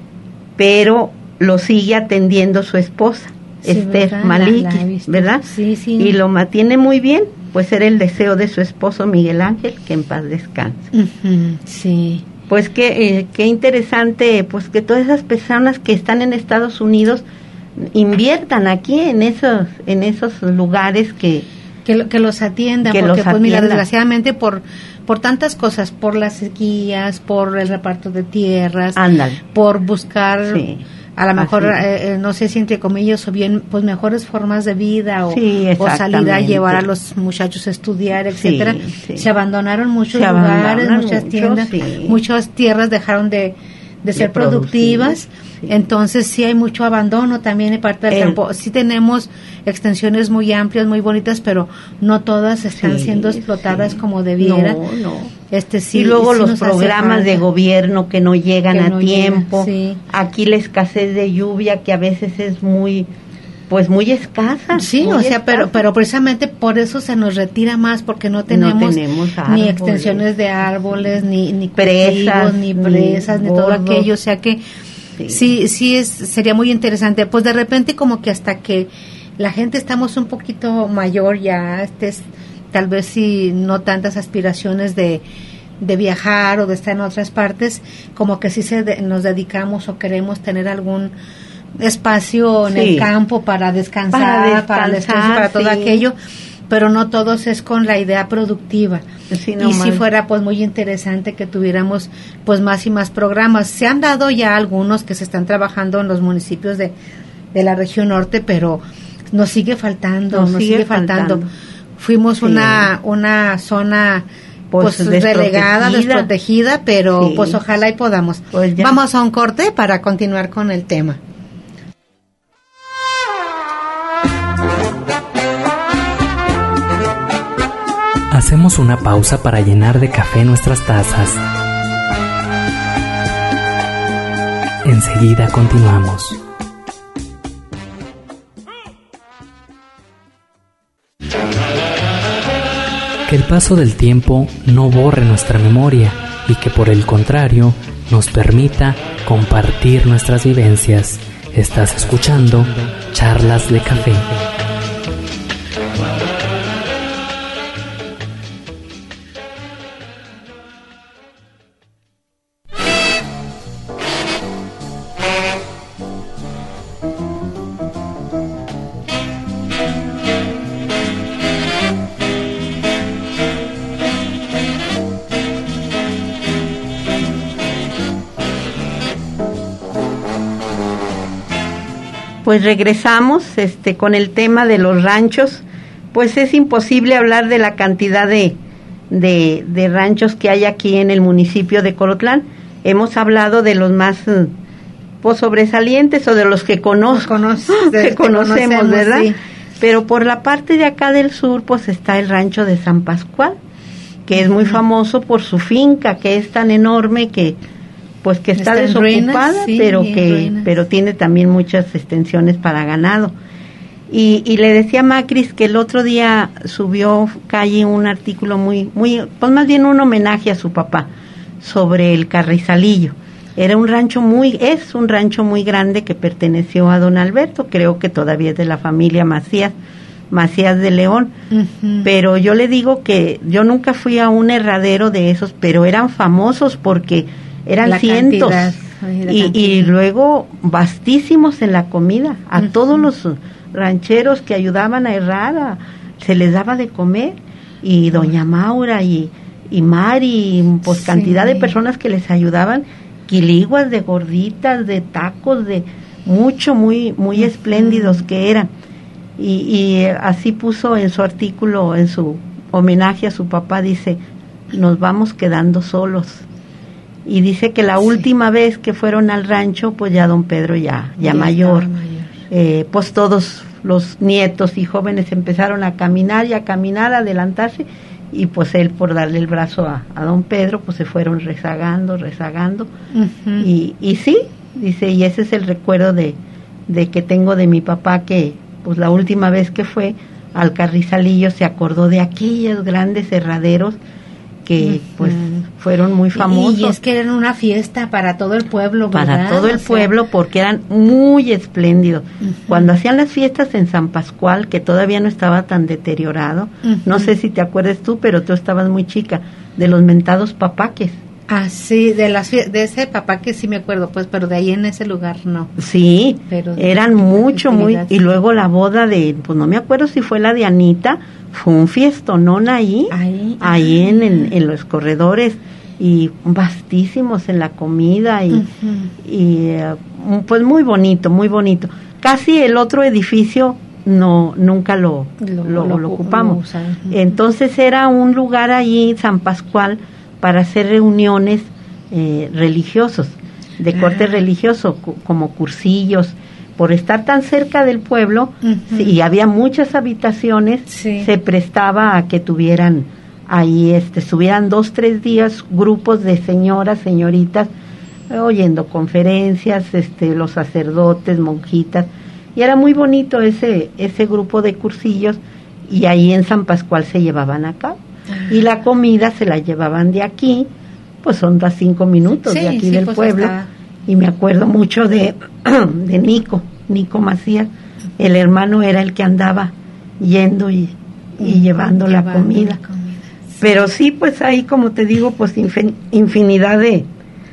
pero lo sigue atendiendo su esposa, sí, Esther ¿verdad? Maliki, ¿verdad? Sí, sí. Y lo mantiene muy bien, pues era el deseo de su esposo Miguel Ángel, que en paz descanse. Uh-huh, sí. Pues qué, eh, qué interesante, pues que todas esas personas que están en Estados Unidos inviertan aquí en esos, en esos lugares que... Que, lo, que los atiendan, que porque los pues atiendan. Mira, desgraciadamente por por tantas cosas, por las sequías, por el reparto de tierras, Ándale. por buscar... Sí. A lo mejor, eh, no sé si entre comillas o bien, pues mejores formas de vida o, sí, o salir a llevar a los muchachos a estudiar, etcétera. Sí, sí. Se abandonaron muchos Se lugares, muchas mucho, tiendas, sí. muchas tierras dejaron de, de ser de productivas. Sí. Entonces sí hay mucho abandono también en parte del El, campo. Sí tenemos extensiones muy amplias, muy bonitas, pero no todas están sí, siendo explotadas sí. como debiera. No, no. Este, sí, y luego sí los programas de gobierno que no llegan que a no tiempo. Llega, sí. Aquí la escasez de lluvia que a veces es muy, pues muy escasa. Sí, muy o sea, escasa. pero pero precisamente por eso se nos retira más, porque no tenemos, no tenemos ni extensiones de árboles, ni ni presas, ni presas, ni, ni todo aquello, o sea que sí, sí, sí es sería muy interesante. Pues de repente como que hasta que la gente estamos un poquito mayor ya, este es, tal vez si no tantas aspiraciones de, de viajar o de estar en otras partes, como que sí se de, nos dedicamos o queremos tener algún espacio en sí. el campo para descansar, para, descansar, para, descansar, para todo sí. aquello, pero no todos es con la idea productiva. Sí, no y más. Si fuera pues muy interesante que tuviéramos pues más y más programas. Se han dado ya algunos que se están trabajando en los municipios de, de la región norte, pero nos sigue faltando, nos, nos sigue, sigue faltando. faltando. Fuimos sí. una una zona pues, pues relegada, desprotegida, pero sí. pues ojalá y podamos. Pues vamos a un corte para continuar con el tema. Hacemos una pausa para llenar de café nuestras tazas. Enseguida continuamos. Que el paso del tiempo no borre nuestra memoria y que por el contrario nos permita compartir nuestras vivencias. Estás escuchando Charlas de Café. Pues regresamos este con el tema de los ranchos. Pues es imposible hablar de la cantidad de, de, de ranchos que hay aquí en el municipio de Colotlán. Hemos hablado de los más pues, sobresalientes o de los que, conozco, Conoce, que, que conocemos, conocemos, ¿verdad? Sí. Pero por la parte de acá del sur pues está el rancho de San Pascual, que es muy famoso por su finca, que es tan enorme que pues que está, está desocupada, ruinas, sí, pero que pero tiene también muchas extensiones para ganado. Y, y le decía a Macris que el otro día subió Calle un artículo muy muy pues más bien un homenaje a su papá sobre el Carrizalillo. Era un rancho muy es un rancho muy grande que perteneció a don Alberto, creo que todavía es de la familia Macías, Macías de León. Uh-huh. Pero yo le digo que yo nunca fui a un herradero de esos, pero eran famosos porque eran la cientos cantidad, y, y luego vastísimos en la comida. A uh-huh. todos los rancheros que ayudaban a herrar a, se les daba de comer, y doña Maura y, y Mari, pues sí. cantidad de personas que les ayudaban, quiliguas de gorditas, de tacos, de mucho, muy muy uh-huh. espléndidos que eran. Y, y así puso en su artículo, en su homenaje a su papá, dice, nos vamos quedando solos. Y dice que la sí. última vez que fueron al rancho, pues ya don Pedro ya, ya, ya mayor, mayor. Eh, pues todos los nietos y jóvenes empezaron a caminar y a caminar, a adelantarse, y pues él, por darle el brazo a, a don Pedro, pues se fueron rezagando, rezagando, uh-huh. y, y sí, dice, y ese es el recuerdo de, de que tengo de mi papá, que pues la última vez que fue al Carrizalillo se acordó de aquellos grandes herraderos que uh-huh. pues fueron muy famosos. Y es que eran una fiesta para todo el pueblo, ¿verdad? Para todo el o sea... pueblo, porque eran muy espléndidos. Uh-huh. Cuando hacían las fiestas en San Pascual, que todavía no estaba tan deteriorado, uh-huh. no sé si te acuerdas tú, pero tú estabas muy chica, de los mentados papaques. Ah, sí, de las de ese papaque sí me acuerdo, pues, pero de ahí en ese lugar no. Sí, pero eran mucho, muy, y luego la boda de, pues no me acuerdo si fue la de Anita, fue un fiestonón ahí, ahí, ahí en, en, en los corredores, y vastísimos en la comida, y, uh-huh. y uh, pues muy bonito, muy bonito. Casi el otro edificio no, nunca lo, lo, lo, lo, lo ocupamos. Lo uh-huh. Entonces era un lugar allí, San Pascual, para hacer reuniones eh, religiosos, de corte ah. religioso, cu- como cursillos. Por estar tan cerca del pueblo, uh-huh. y había muchas habitaciones, sí. se prestaba a que tuvieran ahí, este, estuvieran dos, tres días grupos de señoras, señoritas, eh, oyendo conferencias, este, los sacerdotes, monjitas, y era muy bonito ese, ese grupo de cursillos, y ahí en San Pascual se llevaban a cabo. Y la comida se la llevaban de aquí, pues son las cinco minutos sí, de aquí sí, del pues pueblo. Está... Y me acuerdo mucho de, de Nico, Nico Macías, el hermano era el que andaba yendo y, y mm, llevando, llevando la comida. La comida sí. Pero sí, pues ahí, como te digo, pues infin, infinidad de,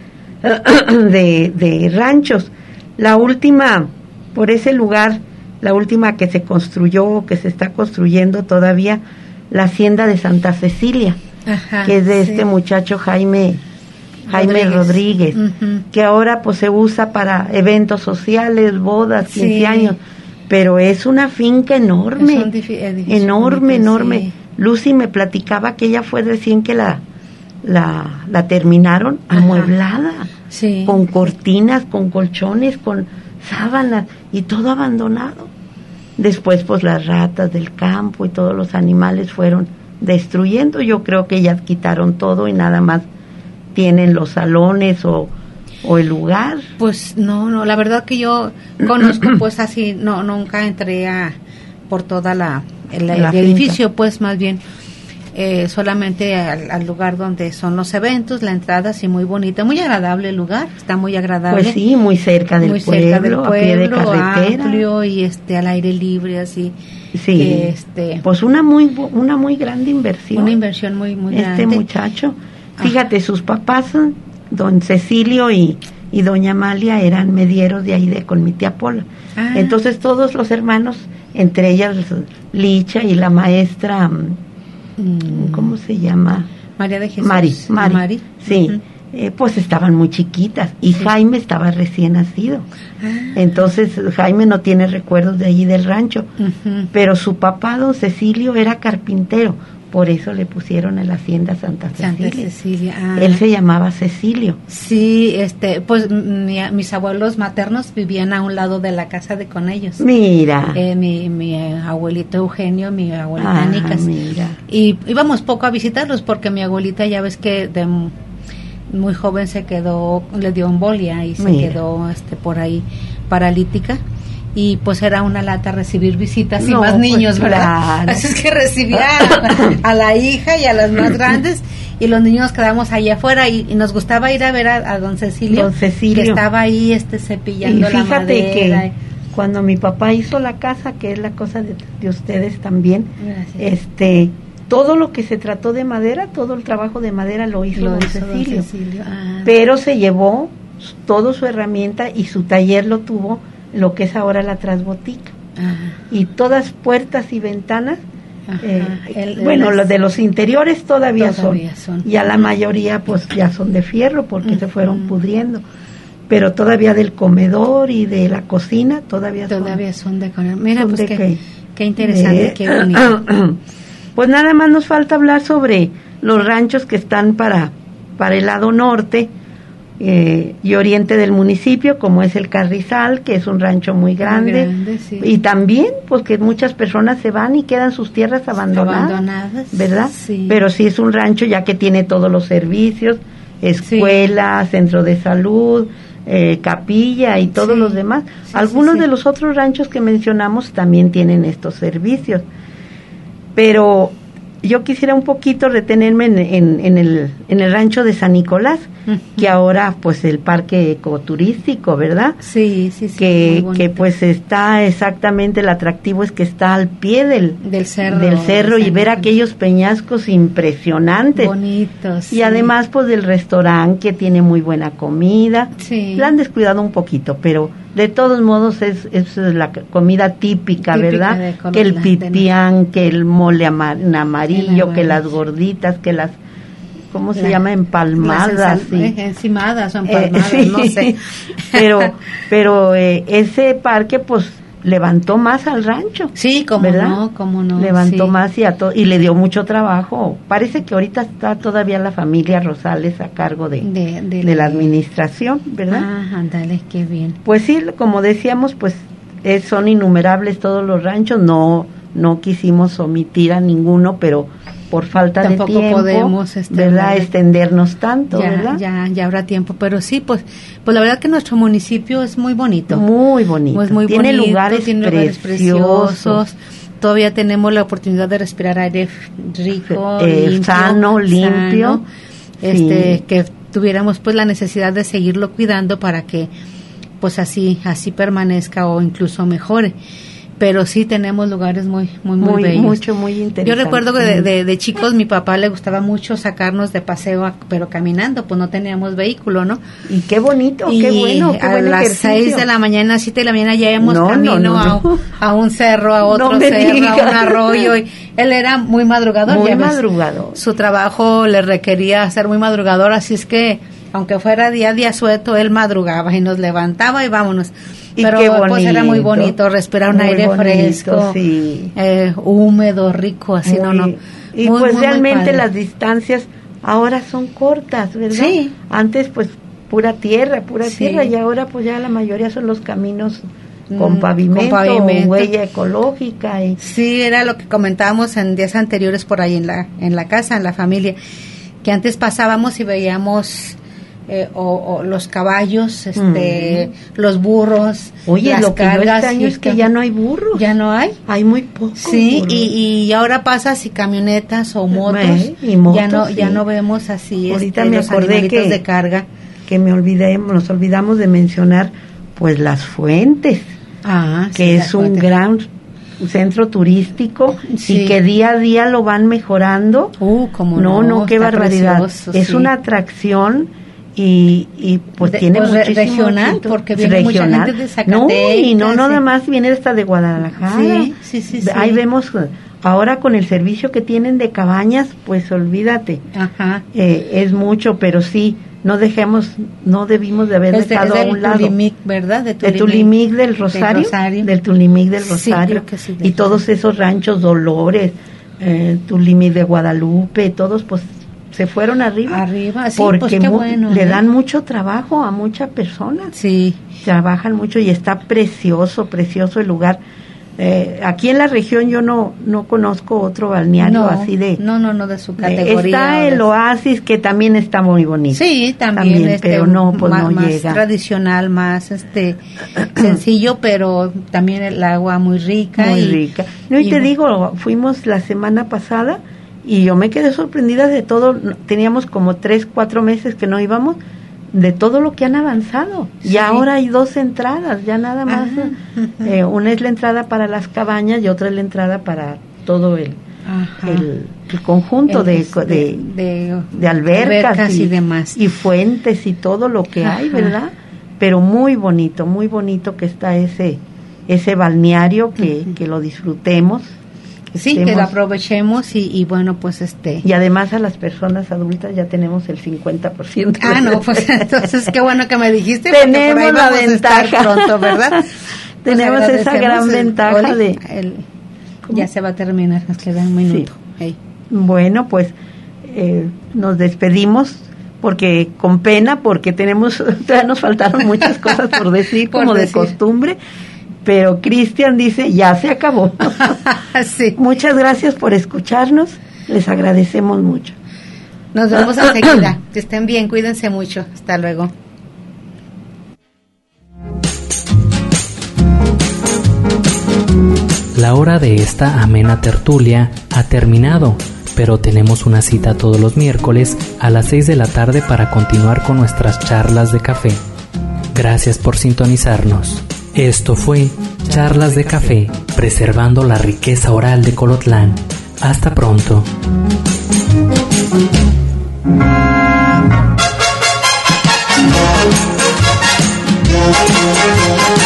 de, de ranchos. La última, por ese lugar, la última que se construyó, que se está construyendo todavía, la hacienda de Santa Cecilia, ajá, que es de sí. este muchacho Jaime Jaime Rodríguez, Rodríguez uh-huh. que ahora pues se usa para eventos sociales, bodas, sí. quince años, pero es una finca enorme, es difi- enorme, enorme. Sí. Lucy me platicaba que ella fue recién que la la, la terminaron ajá. amueblada, sí. con cortinas, con colchones, con sábanas y todo abandonado. Después, pues, las ratas del campo y todos los animales fueron destruyendo. Yo creo que ellas quitaron todo y nada más tienen los salones o, o el lugar. Pues, no, no, la verdad que yo conozco, pues, así, no, nunca entré a, por toda la, el, la el edificio, pues, más bien, eh, solamente al, al lugar donde son los eventos, la entrada, sí, muy bonita, muy agradable el lugar, está muy agradable. Pues sí, muy cerca del muy pueblo, cerca del pueblo, a pie de carretera. Amplio y este, al aire libre, así. Sí, que, este, pues una muy una muy grande inversión. Una inversión muy, muy grande. Este muchacho, fíjate, sus papás, don Cecilio y, y doña Amalia, eran medieros de ahí de con mi tía Pola. Ah. Entonces todos los hermanos, entre ellas Licha y la maestra... ¿cómo se llama? María de Jesús. Mari, Mari, Mari. sí, uh-huh. eh, pues estaban muy chiquitas y sí. Jaime estaba recién nacido. Ah. Entonces Jaime no tiene recuerdos de allí del rancho, uh-huh. pero su papá, don Cecilio, era carpintero, por eso le pusieron en la hacienda Santa Cecilia. Santa Cecilia. Ah. Él se llamaba Cecilio. Sí, este, pues mi, mis abuelos maternos vivían a un lado de la casa de con ellos. Mira. Eh, mi, mi abuelito Eugenio, mi abuelita ah, Nicas. Mira. Y íbamos poco a visitarlos porque mi abuelita, ya ves que de muy joven se quedó, le dio embolia y se mira. quedó este por ahí paralítica. Y pues era una lata recibir visitas y no, más niños, pues, ¿verdad? Claro. Así es que recibía a, a la hija y a las más grandes, y los niños quedamos allá afuera, y, y nos gustaba ir a ver a, a don Cecilio, don Cecilio, que estaba ahí este cepillando la madera. Y fíjate que cuando mi papá hizo la casa, que es la cosa de, de ustedes también, gracias. este todo lo que se trató de madera, todo el trabajo de madera lo hizo, lo don, hizo Cecilio. don Cecilio. Ah. Pero se llevó toda su herramienta y su taller lo tuvo lo que es ahora la Trasbotica. Ajá. Y todas puertas y ventanas, eh, el, bueno, los de los interiores todavía, todavía son, son, y a la mayoría pues ya son de fierro porque uh-huh. se fueron pudriendo, pero todavía del comedor y de la cocina todavía, todavía son, son de color. Mira, son pues de qué, que, qué interesante, de, qué bonito. Pues nada más nos falta hablar sobre los ranchos que están para, para el lado norte, eh, y oriente del municipio, como es el Carrizal, que es un rancho muy grande, muy grande sí. Y también pues que muchas personas se van y quedan sus tierras abandonadas, abandonadas ¿verdad? Sí. Pero sí es un rancho ya que tiene todos los servicios, escuela, sí. Centro de salud, eh, capilla y todos sí. los demás. Sí, Algunos sí, sí. de los otros ranchos que mencionamos también tienen estos servicios, pero yo quisiera un poquito retenerme en, en, en, el, en el rancho de San Nicolás, uh-huh. que ahora pues el parque ecoturístico, ¿verdad? Sí, sí, sí. Que, que pues está exactamente, el atractivo es que está al pie del, del cerro, del cerro y ver aquellos peñascos impresionantes. Bonitos. Y sí. además pues del restaurante que tiene muy buena comida. Sí. La han descuidado un poquito, pero de todos modos es, es la comida típica, típica ¿verdad? Que el pipián, que el mole amar, amarillo, que las gorditas, que las, ¿cómo se la, llama? Empalmadas. Ensal, eh, encimadas o empalmadas, eh, sí. no sé. Pero, pero eh, ese parque pues levantó más al rancho. Sí, como ¿verdad? no, como no. Levantó sí. más y, a to- y le dio mucho trabajo. Parece que ahorita está todavía la familia Rosales a cargo de, de, de, de la administración, ¿verdad? Ah, ándale, qué bien. Pues sí, como decíamos, pues es, son innumerables todos los ranchos. No, no quisimos omitir a ninguno, pero por falta Tampoco de tiempo, podemos ¿verdad? de... extendernos tanto, ya, ¿verdad? Ya, ya habrá tiempo, pero sí, pues, pues la verdad que nuestro municipio es muy bonito. Muy bonito. Es muy tiene bonito, lugares, tiene lugares preciosos. preciosos. Todavía tenemos la oportunidad de respirar aire rico, eh, limpio, sano, limpio. Sano, este, sí. que tuviéramos pues la necesidad de seguirlo cuidando para que pues así, así permanezca o incluso mejore. Pero sí tenemos lugares muy muy muy, muy bellos. Mucho, muy interesante. Yo recuerdo que de, de, de chicos mi papá le gustaba mucho sacarnos de paseo, pero caminando, pues no teníamos vehículo, ¿no? Y qué bonito, y qué bueno, qué a buen las ejercicio. seis de la mañana, siete de la mañana ya íbamos no, camino no, no, no. A, a un cerro, a otro no cerro, digas. a un arroyo. Y él era muy madrugador. Muy ya ves, madrugador. Su trabajo le requería ser muy madrugador, así es que aunque fuera día a día sueto, él madrugaba y nos levantaba y vámonos. Y pero qué bonito, pues era muy bonito respirar un muy aire bonito, fresco, sí. eh, húmedo, rico, así muy, no, no. Y muy, pues muy, realmente muy las distancias ahora son cortas, ¿verdad? Sí. Antes pues pura tierra, pura sí. tierra y ahora pues ya la mayoría son los caminos con mm, pavimento, con pavimento, huella ecológica. Y sí, era lo que comentábamos en días anteriores por ahí en la, en la casa, en la familia, que antes pasábamos y veíamos... Eh, o, o los caballos, este, mm. los burros. Oye, las lo que cargas, yo extraño es que ya no hay burros. Ya no hay. Hay muy pocos. Sí, y, y ahora pasas y camionetas o motos. Me, y motos ya no, sí. ya no vemos así. Ahorita este, me los acordé que, de carga. Que me olvidé, nos olvidamos de mencionar, pues las fuentes. Ah, que sí, es un fuentes. gran centro turístico sí. y que día a día lo van mejorando. Uh, como no, no, qué barbaridad. Precioso, es sí. una atracción. Y, y pues de, tiene pues muchísimo regional éxito. porque viene regional. mucha gente de Zacatecas. No, y no nada más viene esta de Guadalajara. Sí, sí, sí, sí. Ahí vemos ahora con el servicio que tienen de cabañas, pues olvídate. Ajá. Eh, es mucho, pero sí, no dejemos, no debimos de haber es dejado de, es a un del lado. Tulimic, ¿verdad? De Tulimic, de Tulimic del Rosario, del Rosario. del Tulimic del Rosario, sí, creo que sí, y todos esos ranchos Dolores, eh, Tulimic de Guadalupe, todos pues se fueron arriba. Arriba, sí, porque pues qué mu- bueno, le ¿eh? dan mucho trabajo a muchas personas. Sí. Trabajan mucho y está precioso, precioso el lugar. Eh, aquí en la región yo no no conozco otro balneario no, así de... No, no, no, de su de- categoría. está el de... Oasis, que también está muy bonito. Sí, también, también este, pero no, pues más, no más llega. tradicional, más este sencillo, pero también el agua muy rica. Muy y, rica. No, y, y te digo, fuimos la semana pasada y yo me quedé sorprendida de todo. Teníamos como tres, cuatro meses que no íbamos, de todo lo que han avanzado. Sí. Y ahora hay dos entradas, ya nada más. Eh, una es la entrada para las cabañas y otra es la entrada para todo el, el, el conjunto el, de, de, de, de albercas, albercas y, y demás. Y fuentes y todo lo que Ajá. hay, ¿verdad? Pero muy bonito, muy bonito que está ese, ese balneario, que, uh-huh. que lo disfrutemos. Sí, estemos, que lo aprovechemos y, y bueno, pues este... Y además a las personas adultas ya tenemos el cincuenta por ciento. Ah, no, pues entonces qué bueno que me dijiste. Tenemos por ahí la vamos ventaja. A estar pronto, ¿verdad? Tenemos pues esa gran el, ventaja el, de... El, ya se va a terminar, nos queda un minuto. Sí. Hey. Bueno, pues eh, nos despedimos porque con pena, porque tenemos, todavía nos faltaron muchas cosas por decir, por como decir. De costumbre, pero Cristian dice, ya se acabó. Sí. Muchas gracias por escucharnos, les agradecemos mucho. Nos vemos enseguida, que estén bien, cuídense mucho, hasta luego. La hora de esta amena tertulia ha terminado, pero tenemos una cita todos los miércoles a las seis de la tarde para continuar con nuestras charlas de café. Gracias por sintonizarnos. Esto fue Charlas de Café, preservando la riqueza oral de Colotlán. Hasta pronto. Thank you.